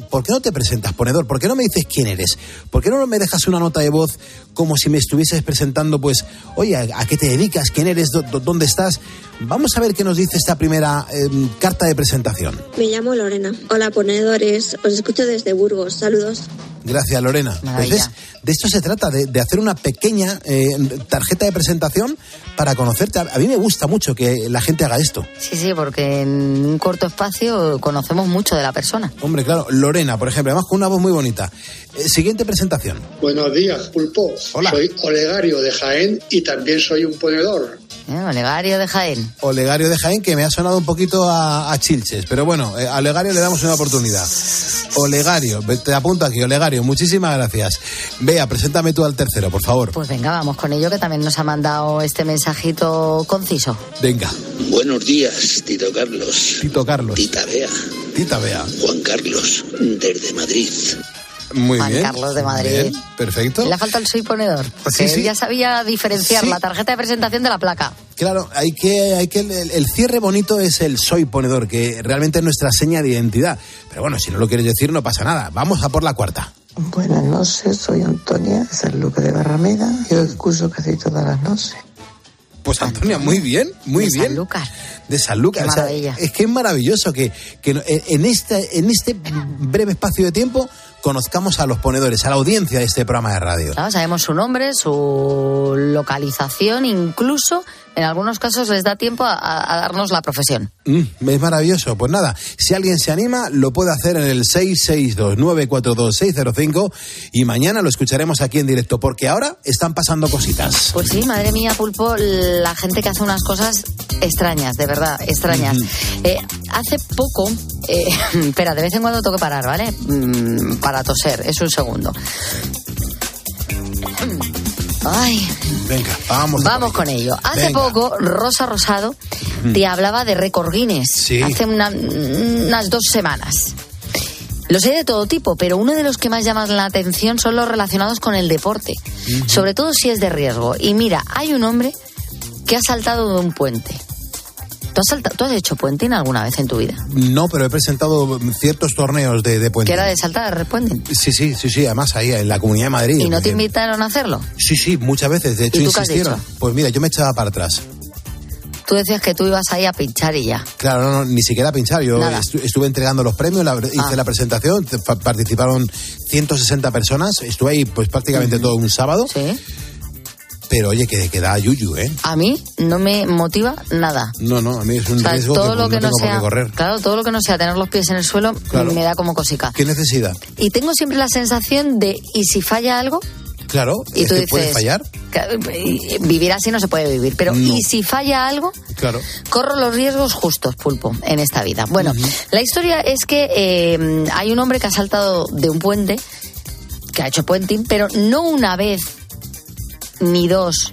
¿por qué no te presentas, ponedor? ¿Por qué no me dices quién eres? ¿Por qué no me dejas una nota de voz como si me estuvieses presentando, pues, oye, ¿a, a qué te dedicas? ¿Quién eres? ¿Dó, dónde estás? Vamos a ver qué nos dice esta primera eh, carta de presentación. Me llamo Lorena. Hola, ponedores. Os escucho desde Burgos. Saludos. Gracias, Lorena. Entonces, de esto se trata, de, de hacer una pequeña eh, tarjeta de presentación para conocerte. A mí me gusta mucho que la gente haga esto. Sí, sí, porque en un corto espacio conocemos mucho de la persona. Hombre, claro, Lorena, por ejemplo, además con una voz muy bonita. Eh, siguiente presentación. Buenos días, Pulpo. Hola. Soy Olegario de Jaén y también soy un ponedor. Eh, Olegario de Jaén. Olegario de Jaén, que me ha sonado un poquito a, a Chilches, pero bueno, eh, a Olegario le damos una oportunidad. Olegario, te apunto aquí, Olegario, muchísimas gracias. Bea, preséntame tú al tercero, por favor. Pues venga, vamos con ello, que también nos ha mandado este mensajito conciso. Venga. Buenos días, Tito Carlos. Tito Carlos. Tita Bea. Tita Bea. Juan Carlos, desde Madrid. Muy Juan bien. Carlos de Madrid. Bien, perfecto. Le ha faltado el soy ponedor, porque Sí, sí. él ya sabía diferenciar Sí. la tarjeta de presentación de la placa. Claro, hay que, hay que el, el cierre bonito es el soy ponedor, que realmente es nuestra seña de identidad. Pero bueno, si no lo quieres decir, no pasa nada. Vamos a por la cuarta. Buenas noches, soy Antonia de San Lucas de Barrameda. Yo escucho casi todas las noches. Pues Antonia, muy bien, muy de bien. San Lucas. De San Lucas. Qué O sea, maravilla. es que es maravilloso que, que en, este, en este breve espacio de tiempo conozcamos a los ponedores, a la audiencia de este programa de radio. Claro, sabemos su nombre, su localización, incluso en algunos casos les da tiempo a, a darnos la profesión. Mm, es maravilloso. Pues nada, si alguien se anima, lo puede hacer en el seis seis dos, nueve cuatro dos, seis cero cinco y mañana lo escucharemos aquí en directo, porque ahora están pasando cositas. Pues sí, madre mía, Pulpo, la gente que hace unas cosas extrañas, de verdad, extrañas. Mm-hmm. Eh, hace poco, eh, espera, de vez en cuando tengo que parar, ¿vale? Mm, para toser, es un segundo. Ay. Venga, vamos. Vamos con ello. Hace Venga. poco, Rosa Rosado te hablaba de récord Guinness. Sí. Hace una- unas dos semanas. Los hay de todo tipo, pero uno de los que más llaman la atención son los relacionados con el deporte. Ujú. Sobre todo si es de riesgo. Y mira, hay un hombre que ha saltado de un puente. ¿Tú has, salta- ¿Tú has hecho puenting alguna vez en tu vida? No, pero he presentado ciertos torneos de, de puente. ¿Que era de saltar puenting? Sí, sí, sí, sí, además ahí en la Comunidad de Madrid. ¿Y no te Eh, invitaron a hacerlo? Sí, sí, muchas veces, de hecho ¿Y tú qué has insistieron. dicho? Pues mira, yo me echaba para atrás. Tú decías que tú ibas ahí a pinchar y ya. Claro, no, no, ni siquiera pinchar. Yo Nada. estu- estuve entregando los premios, la- hice Ah. la presentación, te- fa- participaron ciento sesenta personas, estuve ahí pues prácticamente todo un sábado. Sí. Pero oye, que, que da yuyu, ¿eh? A mí no me motiva nada. No, no, a mí es un O sea, riesgo todo que lo no que no tengo por sea, qué correr. claro, todo lo que no sea tener los pies en el suelo Claro. me da como cosica. ¿Qué necesidad? Y tengo siempre la sensación de, ¿y si falla algo? Claro, Y es tú que dices, puede fallar. que- vivir así no se puede vivir, pero No. ¿y si falla algo? Claro. Corro los riesgos justos, Pulpo, en esta vida. Bueno, la historia es que eh, hay un hombre que ha saltado de un puente, que ha hecho puenting, pero no una vez, ni dos,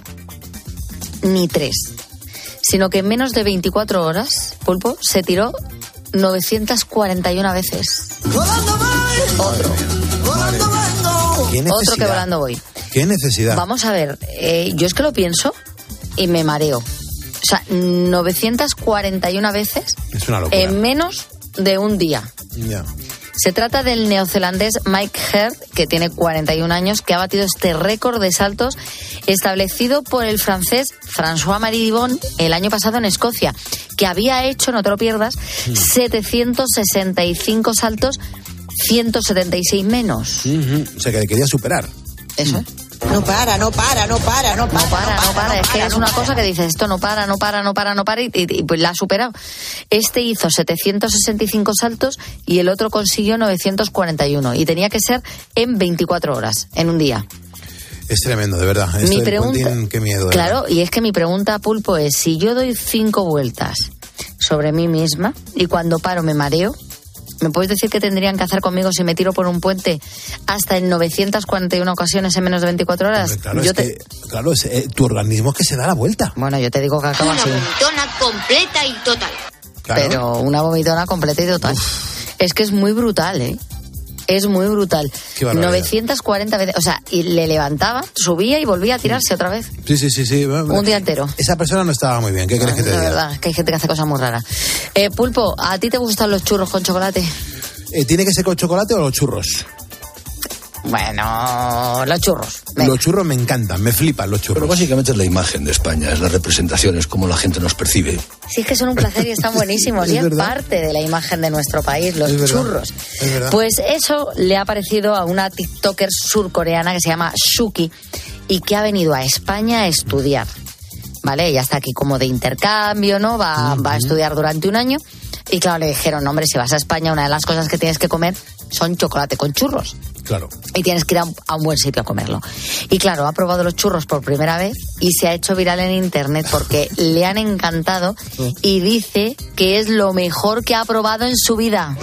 ni tres, sino que en menos de veinticuatro horas, Pulpo, se tiró novecientas cuarenta y una veces. Otro. ¿Qué necesidad? Otro que volando voy. ¿Qué necesidad? Vamos a ver, eh, yo es que lo pienso y me mareo. O sea, novecientas cuarenta y una veces Es una locura. en menos de un día. Ya. Se trata del neozelandés Mike Heard, que tiene cuarenta y un años, que ha batido este récord de saltos establecido por el francés François Maridibon el año pasado en Escocia, que había hecho, no te lo pierdas, setecientos sesenta y cinco saltos, ciento setenta y seis menos. Ujú. O sea, que quería superar. Eso es. No para, no para, no para, no para. No para, no para. Es que es una cosa que dices, esto no para, no para, no para, no para, y, y- y pues la ha superado. Este hizo setecientos sesenta y cinco saltos y el otro consiguió novecientos cuarenta y uno. Y tenía que ser en veinticuatro horas, en un día. Es tremendo, de verdad. Esto Mi del pregunta- puenting, qué miedo. de Claro, y es que mi pregunta, Pulpo, es, si yo doy cinco vueltas sobre mí misma y cuando paro me mareo, ¿me puedes decir qué tendrían que hacer conmigo si me tiro por un puente hasta en novecientas cuarenta y una ocasiones en menos de veinticuatro horas? Hombre, claro, Yo es te- que, claro, es, eh, tu organismo es que se da la vuelta. Bueno, yo te digo que acaba así. vomitona completa y total. Claro. Pero una vomitona completa y total. Es que es muy brutal, ¿eh? Es muy brutal. Qué barbaridad. novecientas cuarenta veces. O sea, y le levantaba, subía y volvía a tirarse otra vez. Sí, sí, sí, sí. Un día entero. Esa persona no estaba muy bien. ¿Qué crees que te De diga? verdad, es que hay gente que hace cosas muy raras. Eh, Pulpo, ¿a ti te gustan los churros con chocolate? Eh, ¿Tiene que ser con chocolate o los churros? Bueno, los churros. Venga. Los churros me encantan, me flipan los churros. Pero básicamente es la imagen de España, es la representación, es cómo la gente nos percibe. Sí, es que son un placer y están buenísimos. Y es parte de la imagen de nuestro país, los es churros. Es verdad. Pues eso le ha parecido a una TikToker surcoreana que se llama Shuki y que ha venido a España a estudiar. ¿Vale? Ella está aquí como de intercambio, ¿no? Va, uh-huh. va a estudiar durante un año. Y claro, le dijeron, hombre, si vas a España, una de las cosas que tienes que comer son chocolate con churros. Claro. Y tienes que ir a un, a un buen sitio a comerlo. Y claro, ha probado los churros por primera vez y se ha hecho viral en internet porque le han encantado y dice que es lo mejor que ha probado en su vida.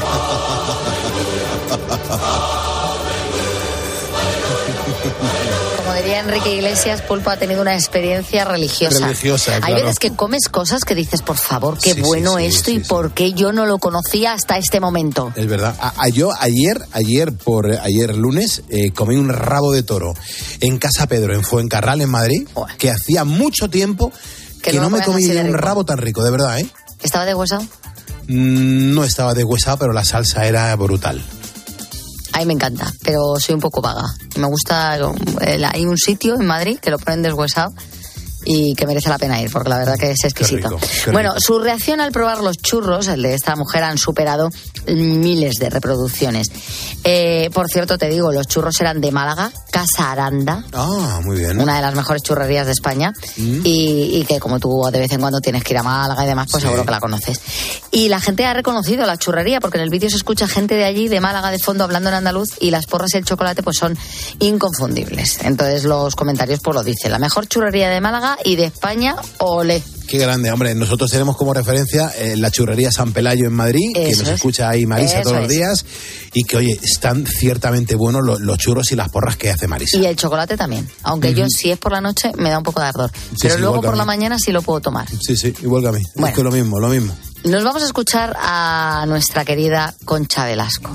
Como diría Enrique Iglesias, Pulpo ha tenido una experiencia religiosa. Religiosa, claro. Hay veces que comes cosas que dices, por favor, qué sí, bueno sí, sí, esto sí, y sí. por qué yo no lo conocía hasta este momento. Es verdad. A, a yo ayer, ayer por ayer lunes, eh, comí un rabo de toro en Casa Pedro, en Fuencarral, en Madrid, oh. que hacía mucho tiempo que, que no, no me comí un rabo tan rico, de verdad, ¿eh? ¿Estaba deshuesado? Mm, no estaba deshuesado, pero la salsa era brutal. A mí me encanta, pero soy un poco vaga. Me gusta, hay un sitio en Madrid que lo ponen deshuesado y que merece la pena ir, porque la verdad que es exquisito. Qué rico, qué bueno, rico. Su reacción al probar los churros, el de esta mujer, han superado miles de reproducciones. Eh, por cierto, te digo, los churros eran de Málaga, Casa Aranda. Ah, muy bien. Una de las mejores churrerías de España. Mm. Y, y que como tú de vez en cuando tienes que ir a Málaga y demás, pues sí. seguro que la conoces. Y la gente ha reconocido la churrería, porque en el vídeo se escucha gente de allí, de Málaga, de fondo, hablando en andaluz, y las porras y el chocolate pues son inconfundibles. Entonces los comentarios pues lo dicen. La mejor churrería de Málaga y de España, ole. Qué grande, hombre. Nosotros tenemos como referencia eh, la churrería San Pelayo en Madrid, Eso que nos es. escucha ahí Marisa Eso todos los días, y que, oye, están ciertamente buenos los, los churros y las porras que hace Marisa. Y el chocolate también, aunque uh-huh. yo si es por la noche me da un poco de ardor, sí, pero sí, luego por la mañana sí lo puedo tomar. Sí, sí, igual que a mí. Bueno. Es que lo mismo, lo mismo. Nos vamos a escuchar a nuestra querida Concha Velasco.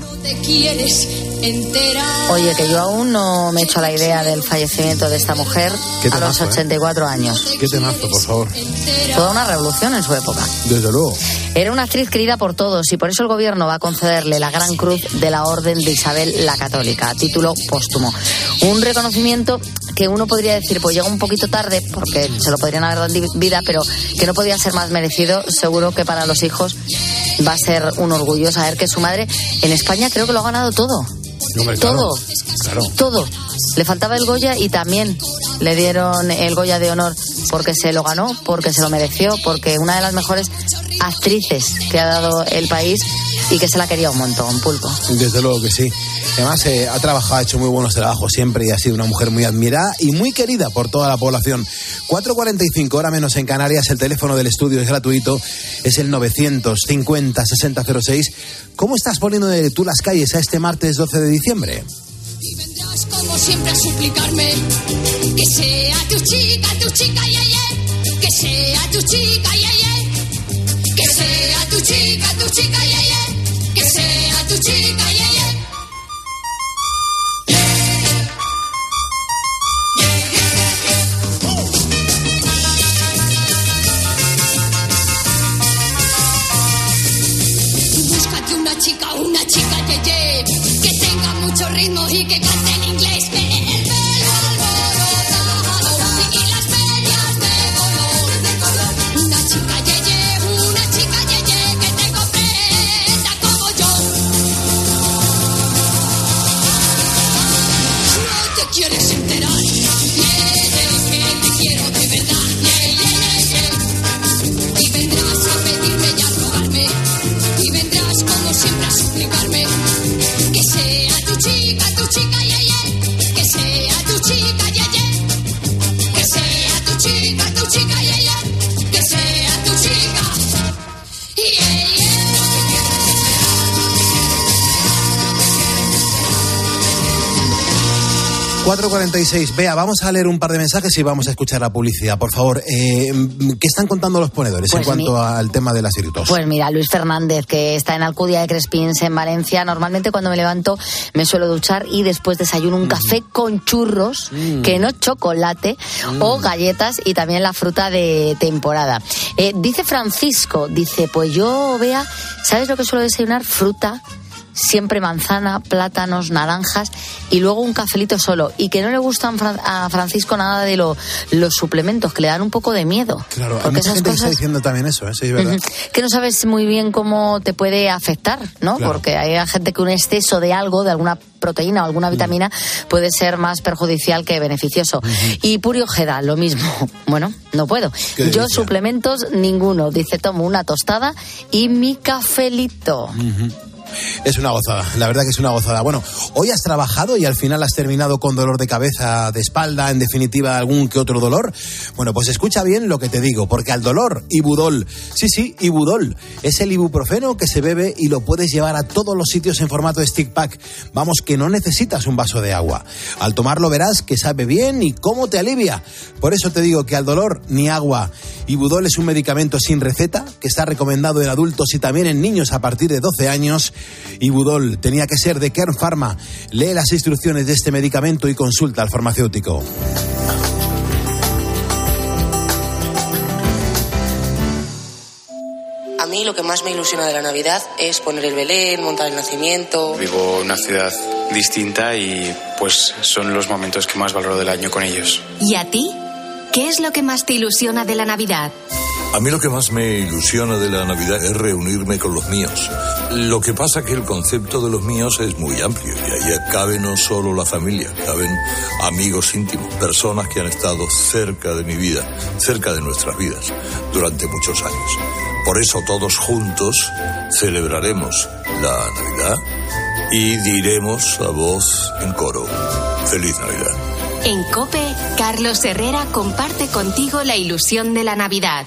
Oye, que yo aún no me he hecho la idea del fallecimiento de esta mujer a los ochenta y cuatro eh? años. Qué temazo, por favor. Toda una revolución en su época. Desde luego. Era una actriz querida por todos y por eso el gobierno va a concederle la Gran Cruz de la Orden de Isabel la Católica, a título póstumo. Un reconocimiento que uno podría decir, pues llega un poquito tarde, porque se lo podrían haber dado en vida, pero que no podía ser más merecido. Seguro que para los hijos va a ser un orgullo saber que su madre en España creo que lo ha ganado todo. No, hombre, todo, claro, claro. todo. Le faltaba el Goya y también le dieron el Goya de honor porque se lo ganó, porque se lo mereció, porque una de las mejores actrices que ha dado el país y que se la quería un montón, Pulpo. Desde luego que sí. Además, eh, ha trabajado, ha hecho muy buenos trabajos siempre y ha sido una mujer muy admirada y muy querida por toda la población. cuatro cuarenta y cinco, hora menos en Canarias. El teléfono del estudio es gratuito, es el novecientos cincuenta sesenta cero seis. ¿Cómo estás poniendo de tú las calles a este martes doce de diciembre? Y vendrás como siempre a suplicarme que sea tu chica, tu chica, y ayer, que sea tu chica, y ayer, que sea tu chica, tu chica, y ayer, que sea tu chica, y ayer. Búscate una chica, una chica, ye, ye, que tenga mucho ritmo y que cante en inglés, que el pelo alborotado y las medias de color. Una chica, ye, ye, una chica, ye, ye, que te comprenda como yo. No te quieres enterar, ye, ye, que te quiero de verdad, ye, ye, ye. Y vendrás a pedirme y a rogarme, y vendrás como siempre a suplicarme que sea tu chica, tu chica, ye, ye, que sea tu chica, ye, ye, que sea tu chica, tu chica, ye, ye, que sea tu chica, ye, ye. cuatro cuarenta y seis. Vea, vamos a leer un par de mensajes y vamos a escuchar la publicidad. Por favor, eh, ¿qué están contando los ponedores pues en cuanto mi... al tema de las cirutos? Pues mira, Luis Fernández, que está en Alcudia de Crespins, en Valencia. Normalmente cuando me levanto me suelo duchar y después desayuno un mm. café con churros, mm. que no chocolate, mm. o galletas y también la fruta de temporada. Eh, dice Francisco, dice, pues yo, vea, ¿sabes lo que suelo desayunar? Fruta, siempre manzana, plátanos, naranjas y luego un cafelito solo. Y que no le gustan a Francisco nada de lo, los suplementos, que le dan un poco de miedo. Claro, hay mucha gente que está diciendo también eso, ¿eh? Sí, es verdad. Uh-huh. Que no sabes muy bien cómo te puede afectar, ¿no? Claro. Porque hay gente que un exceso de algo, de alguna proteína o alguna vitamina, uh-huh. puede ser más perjudicial que beneficioso. Uh-huh. Y Puri Ojeda, lo mismo. Bueno, no puedo. Yo suplementos ninguno. Dice, tomo una tostada y mi cafelito. Uh-huh. Es una gozada, la verdad que es una gozada. Bueno, hoy has trabajado y al final has terminado con dolor de cabeza, de espalda, en definitiva algún que otro dolor. Bueno, pues escucha bien lo que te digo, porque al dolor, Ibudol, sí, sí, Ibudol, es el ibuprofeno que se bebe y lo puedes llevar a todos los sitios en formato stick pack. Vamos, que no necesitas un vaso de agua. Al tomarlo verás que sabe bien y cómo te alivia. Por eso te digo que al dolor, ni agua. Ibudol es un medicamento sin receta que está recomendado en adultos y también en niños a partir de doce años. Ibudol tenía que ser de Kern Pharma. Lee las instrucciones de este medicamento y consulta al farmacéutico. A mí lo que más me ilusiona de la Navidad es poner el Belén, montar el nacimiento. Vivo en una ciudad distinta y pues son los momentos que más valoro del año con ellos. ¿Y a ti? ¿Qué es lo que más te ilusiona de la Navidad? A mí lo que más me ilusiona de la Navidad es reunirme con los míos. Lo que pasa que el concepto de los míos es muy amplio y ahí cabe no solo la familia, caben amigos íntimos, personas que han estado cerca de mi vida, cerca de nuestras vidas, durante muchos años. Por eso todos juntos celebraremos la Navidad y diremos a voz en coro, ¡Feliz Navidad! En COPE, Carlos Herrera comparte contigo la ilusión de la Navidad.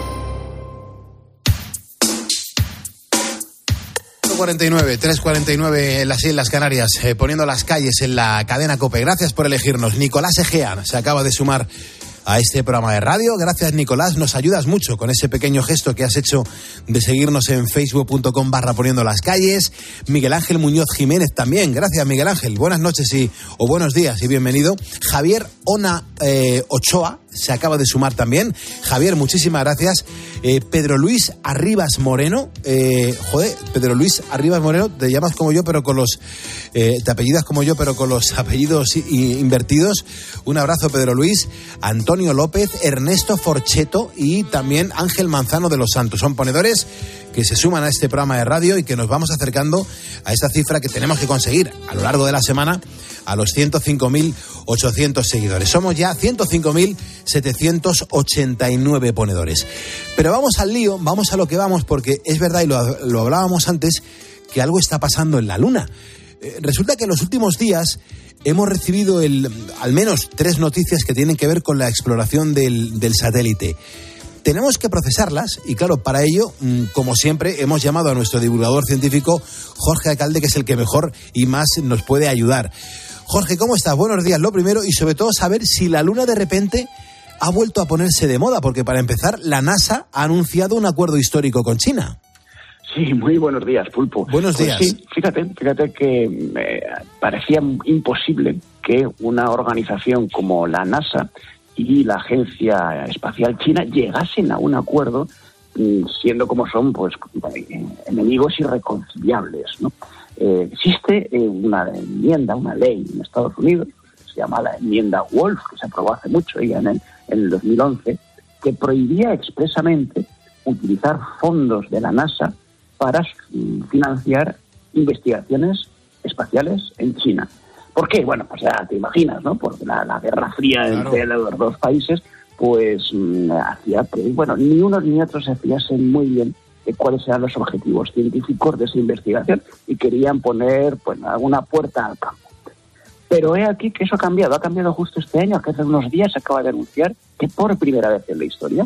cuarenta y nueve, tres cuarenta y nueve en las Islas Canarias, eh, poniendo las calles en la cadena COPE. Gracias por elegirnos. Nicolás Egea se acaba de sumar a este programa de radio. Gracias, Nicolás, nos ayudas mucho con ese pequeño gesto que has hecho de seguirnos en facebook.com barra poniendo las calles. Miguel Ángel Muñoz Jiménez también. Gracias, Miguel Ángel. Buenas noches y o buenos días y bienvenido. Javier Ona eh, Ochoa se acaba de sumar también. Javier, muchísimas gracias. Eh, Pedro Luis Arribas Moreno. Eh, joder, Pedro Luis Arribas Moreno, te llamas como yo, pero con los... Eh, te apellidas como yo, pero con los apellidos i- i- invertidos. Un abrazo, Pedro Luis. Antonio López, Ernesto Forcheto y también Ángel Manzano de los Santos. Son ponedores que se suman a este programa de radio y que nos vamos acercando a esa cifra que tenemos que conseguir a lo largo de la semana, a los ciento cinco mil ochocientos seguidores. Somos ya ciento cinco mil setecientos ochenta y nueve ponedores. Pero vamos al lío, vamos a lo que vamos, porque es verdad, y lo, lo hablábamos antes, que algo está pasando en la Luna. Eh, resulta que en los últimos días hemos recibido el, al menos tres noticias que tienen que ver con la exploración del, del satélite. Tenemos que procesarlas y, claro, para ello, como siempre, hemos llamado a nuestro divulgador científico, Jorge Alcalde, que es el que mejor y más nos puede ayudar. Jorge, ¿cómo estás? Buenos días, lo primero, y sobre todo saber si la Luna de repente ha vuelto a ponerse de moda, porque para empezar, la NASA ha anunciado un acuerdo histórico con China. Sí, muy buenos días, Pulpo. Buenos días. Pues sí, fíjate, fíjate que eh, parecía imposible que una organización como la NASA y la Agencia Espacial China llegasen a un acuerdo, siendo como son, pues, enemigos irreconciliables, ¿no? Eh, existe eh, una enmienda, una ley en Estados Unidos, se llama la enmienda Wolf, que se aprobó hace mucho, ya en el, en el dos mil once, que prohibía expresamente utilizar fondos de la NASA para financiar investigaciones espaciales en China. ¿Por qué? Bueno, pues ya te imaginas, ¿no? Porque la, la Guerra Fría claro. entre los dos países, pues mmm, hacía que, bueno, ni unos ni otros se fiasen muy bien de cuáles eran los objetivos científicos de esa investigación y querían poner, pues, alguna puerta al campo. Pero he aquí que eso ha cambiado, ha cambiado justo este año, que hace unos días se acaba de anunciar que por primera vez en la historia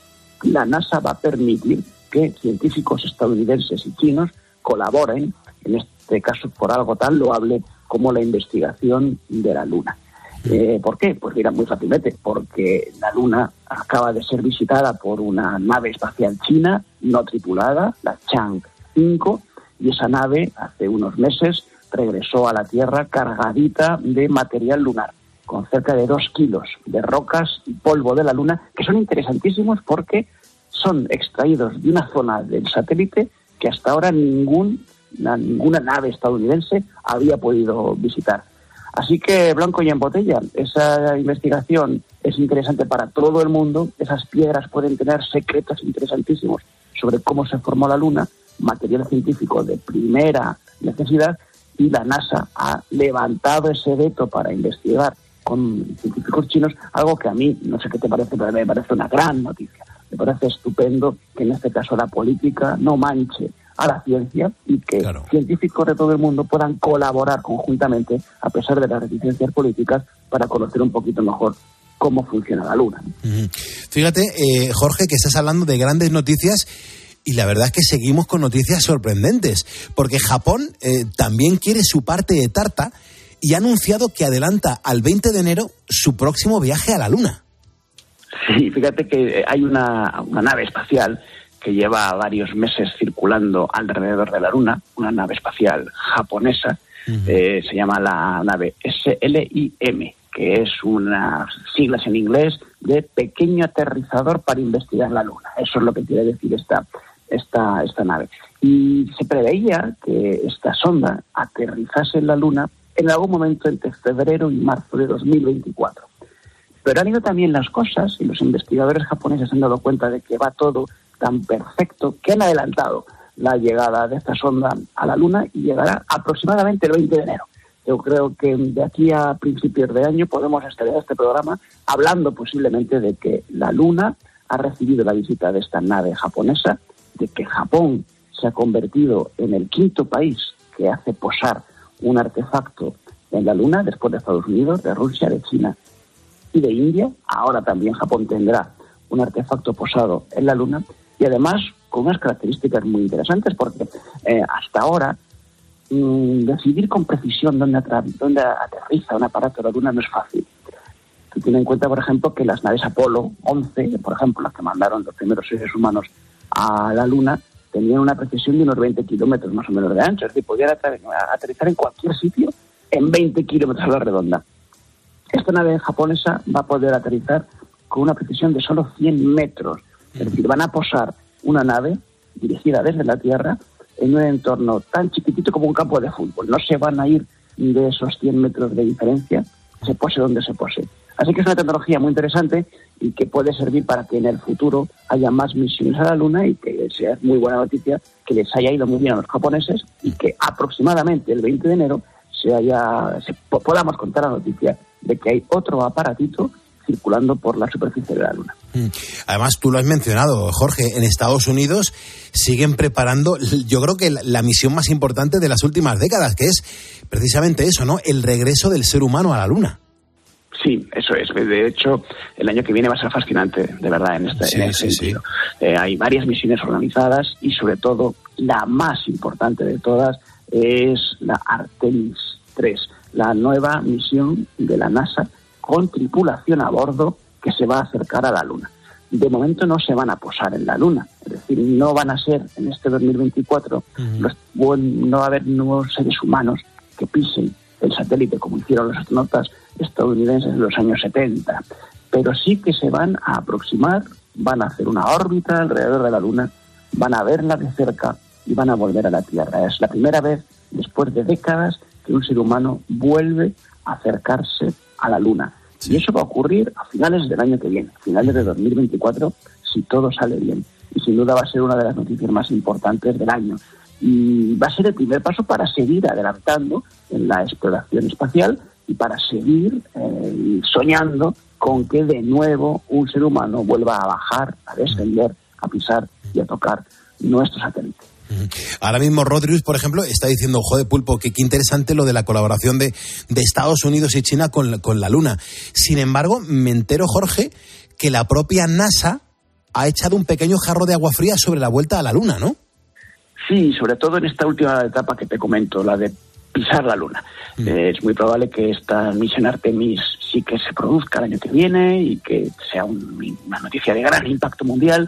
la NASA va a permitir que científicos estadounidenses y chinos colaboren, en este caso por algo tan loable como la investigación de la Luna. Eh, ¿Por qué? Pues mira, muy fácilmente, porque la Luna acaba de ser visitada por una nave espacial china no tripulada, la Chang cinco, y esa nave hace unos meses regresó a la Tierra cargadita de material lunar, con cerca de dos kilos de rocas y polvo de la Luna, que son interesantísimos porque son extraídos de una zona del satélite que hasta ahora ningún ninguna nave estadounidense había podido visitar. Así que blanco y en botella, esa investigación es interesante para todo el mundo, esas piedras pueden tener secretos interesantísimos sobre cómo se formó la Luna, material científico de primera necesidad, y la NASA ha levantado ese veto para investigar con científicos chinos, algo que a mí, no sé qué te parece, pero me parece una gran noticia. Me parece estupendo que en este caso la política no manche a la ciencia y que claro. científicos de todo el mundo puedan colaborar conjuntamente a pesar de las reticencias políticas para conocer un poquito mejor cómo funciona la Luna. Uh-huh. Fíjate, eh, Jorge, que estás hablando de grandes noticias y la verdad es que seguimos con noticias sorprendentes, porque Japón eh, también quiere su parte de tarta y ha anunciado que adelanta al veinte de enero su próximo viaje a la Luna. Sí, fíjate que hay una, una nave espacial que lleva varios meses circulando alrededor de la Luna, una nave espacial japonesa, uh-huh. eh, se llama la nave S L I M, que es unas siglas en inglés de Pequeño Aterrizador para Investigar la Luna. Eso es lo que quiere decir esta, esta, esta nave. Y se preveía que esta sonda aterrizase en la Luna en algún momento entre febrero y marzo de dos mil veinticuatro. Pero han ido también las cosas y los investigadores japoneses han dado cuenta de que va todo tan perfecto que han adelantado la llegada de esta sonda a la Luna y llegará aproximadamente el veinte de enero. Yo creo que de aquí a principios de año podemos estrenar este programa hablando posiblemente de que la Luna ha recibido la visita de esta nave japonesa, de que Japón se ha convertido en el quinto país que hace posar un artefacto en la Luna después de Estados Unidos, de Rusia, de China y de India. Ahora también Japón tendrá un artefacto posado en la Luna y además con unas características muy interesantes porque eh, hasta ahora mmm, decidir con precisión dónde, atra- dónde aterriza un aparato de la Luna no es fácil. Tú ten en cuenta, por ejemplo, que las naves Apolo once, por ejemplo, las que mandaron los primeros seres humanos a la Luna, tenían una precisión de unos veinte kilómetros más o menos de ancho, es decir, podían ater- aterrizar en cualquier sitio en veinte kilómetros a la redonda. Esta nave japonesa va a poder aterrizar con una precisión de solo cien metros. Es decir, van a posar una nave dirigida desde la Tierra en un entorno tan chiquitito como un campo de fútbol. No se van a ir de esos cien metros de diferencia, se pose donde se pose. Así que es una tecnología muy interesante y que puede servir para que en el futuro haya más misiones a la Luna y que sea muy buena noticia que les haya ido muy bien a los japoneses y que aproximadamente el veinte de enero se haya, se, podamos contar la noticia de que hay otro aparatito circulando por la superficie de la Luna. Además, tú lo has mencionado, Jorge, en Estados Unidos siguen preparando, yo creo que la, la misión más importante de las últimas décadas, que es precisamente eso, ¿no? El regreso del ser humano a la Luna. Sí, eso es. De hecho, el año que viene va a ser fascinante, de verdad, en este, sí, en este sí, sentido. Sí. Eh, hay varias misiones organizadas y, sobre todo, la más importante de todas es la Artemis tres, la nueva misión de la NASA con tripulación a bordo que se va a acercar a la Luna. De momento no se van a posar en la Luna, es decir, no van a ser en este dos mil veinticuatro, uh-huh. los, no va a haber nuevos seres humanos que pisen el satélite como hicieron los astronautas estadounidenses en los años setenta, pero sí que se van a aproximar, van a hacer una órbita alrededor de la Luna, van a verla de cerca y van a volver a la Tierra. Es la primera vez después de décadas que un ser humano vuelve a acercarse a la Luna. Sí. Y eso va a ocurrir a finales del año que viene, a finales de dos mil veinticuatro, si todo sale bien. Y sin duda va a ser una de las noticias más importantes del año. Y va a ser el primer paso para seguir adelantando en la exploración espacial y para seguir eh, soñando con que de nuevo un ser humano vuelva a bajar, a descender, a pisar y a tocar nuestro satélite. Ahora mismo Rodríguez, por ejemplo, está diciendo, joder, Pulpo, que qué interesante lo de la colaboración de, de Estados Unidos y China con la, con la Luna. Sin embargo, me entero, Jorge, que la propia NASA ha echado un pequeño jarro de agua fría sobre la vuelta a la Luna, ¿no? Sí, sobre todo en esta última etapa que te comento, la de pisar la Luna. Mm. Eh, es muy probable que esta misión Artemis sí que se produzca el año que viene y que sea un, una noticia de gran impacto mundial.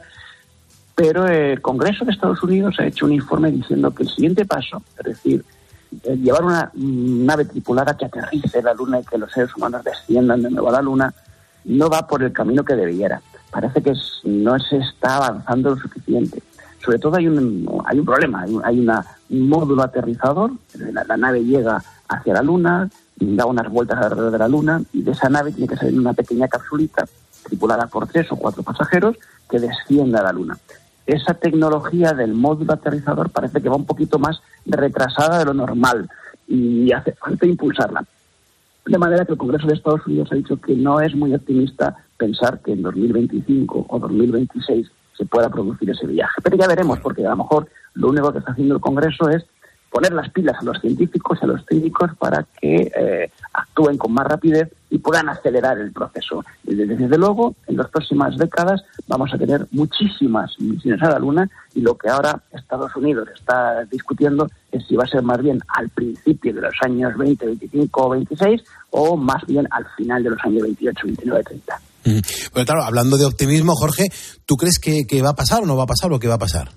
Pero el Congreso de Estados Unidos ha hecho un informe diciendo que el siguiente paso, es decir, llevar una nave tripulada que aterrice en la Luna y que los seres humanos desciendan de nuevo a la Luna, no va por el camino que debiera. Parece que no se está avanzando lo suficiente. Sobre todo hay un, hay un problema, hay, un, hay una módulo aterrizador. La, la nave llega hacia la Luna, da unas vueltas alrededor de la Luna, y de esa nave tiene que salir una pequeña capsulita tripulada por tres o cuatro pasajeros que descienda a la Luna. Esa tecnología del módulo aterrizador parece que va un poquito más retrasada de lo normal y hace falta impulsarla. De manera que el Congreso de Estados Unidos ha dicho que no es muy optimista pensar que en dos mil veinticinco o dos mil veintiséis se pueda producir ese viaje. Pero ya veremos, porque a lo mejor lo único que está haciendo el Congreso es poner las pilas a los científicos y a los técnicos para que eh, actúen con más rapidez y puedan acelerar el proceso. Y desde, desde luego, en las próximas décadas vamos a tener muchísimas misiones a la Luna, y lo que ahora Estados Unidos está discutiendo es si va a ser más bien al principio de los años veinte, veinticinco o veintiséis, o más bien al final de los años veintiocho, veintinueve, treinta. Mm. Bueno, claro, hablando de optimismo, Jorge, ¿tú crees que, que va a pasar o no va a pasar, o qué va a pasar?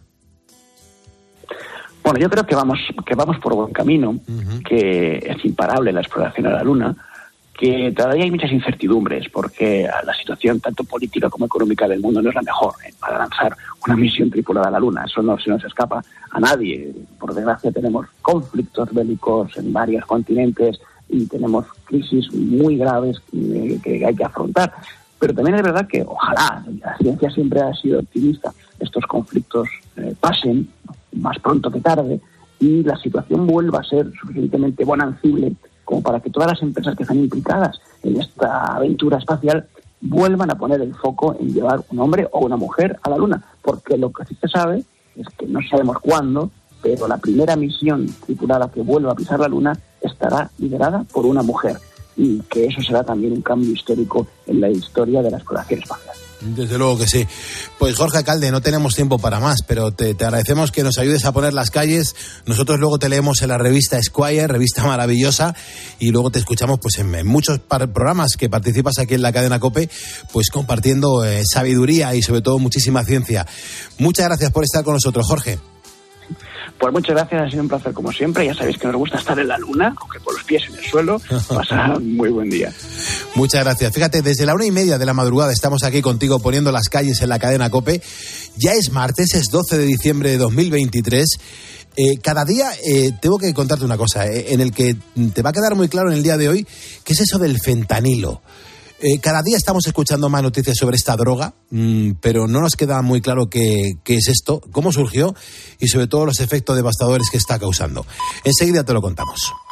Bueno, yo creo que vamos que vamos por buen camino, uh-huh. que es imparable la exploración a la Luna, que todavía hay muchas incertidumbres, porque la situación tanto política como económica del mundo no es la mejor eh, para lanzar una misión tripulada a la Luna. Eso no se nos escapa a nadie. Por desgracia tenemos conflictos bélicos en varios continentes y tenemos crisis muy graves que, que hay que afrontar. Pero también es verdad que, ojalá, la ciencia siempre ha sido optimista, estos conflictos eh, pasen más pronto que tarde y la situación vuelva a ser suficientemente bonancible como para que todas las empresas que están implicadas en esta aventura espacial vuelvan a poner el foco en llevar un hombre o una mujer a la Luna. Porque lo que sí se sabe es que no sabemos cuándo, pero la primera misión tripulada que vuelva a pisar la Luna estará liderada por una mujer, y que eso será también un cambio histórico en la historia de la exploración espacial. Desde luego que sí. Pues Jorge Alcalde, no tenemos tiempo para más, pero te, te agradecemos que nos ayudes a poner las calles. Nosotros luego te leemos en la revista Esquire, revista maravillosa, y luego te escuchamos pues en, en muchos par- programas que participas aquí en la cadena COPE, pues compartiendo eh, sabiduría y sobre todo muchísima ciencia. Muchas gracias por estar con nosotros, Jorge. Pues muchas gracias, ha sido un placer como siempre. Ya sabéis que nos gusta estar en la Luna, aunque con los pies en el suelo. Pasa muy buen día. Muchas gracias. Fíjate, desde la una y media de la madrugada estamos aquí contigo poniendo las calles en la cadena COPE. Ya es martes, es doce de diciembre de dos mil veintitrés. Eh, cada día eh, tengo que contarte una cosa, eh, en el que te va a quedar muy claro en el día de hoy qué es eso del fentanilo. Eh, cada día estamos escuchando más noticias sobre esta droga, mmm, pero no nos queda muy claro qué, qué es esto, cómo surgió y sobre todo los efectos devastadores que está causando. Enseguida te lo contamos.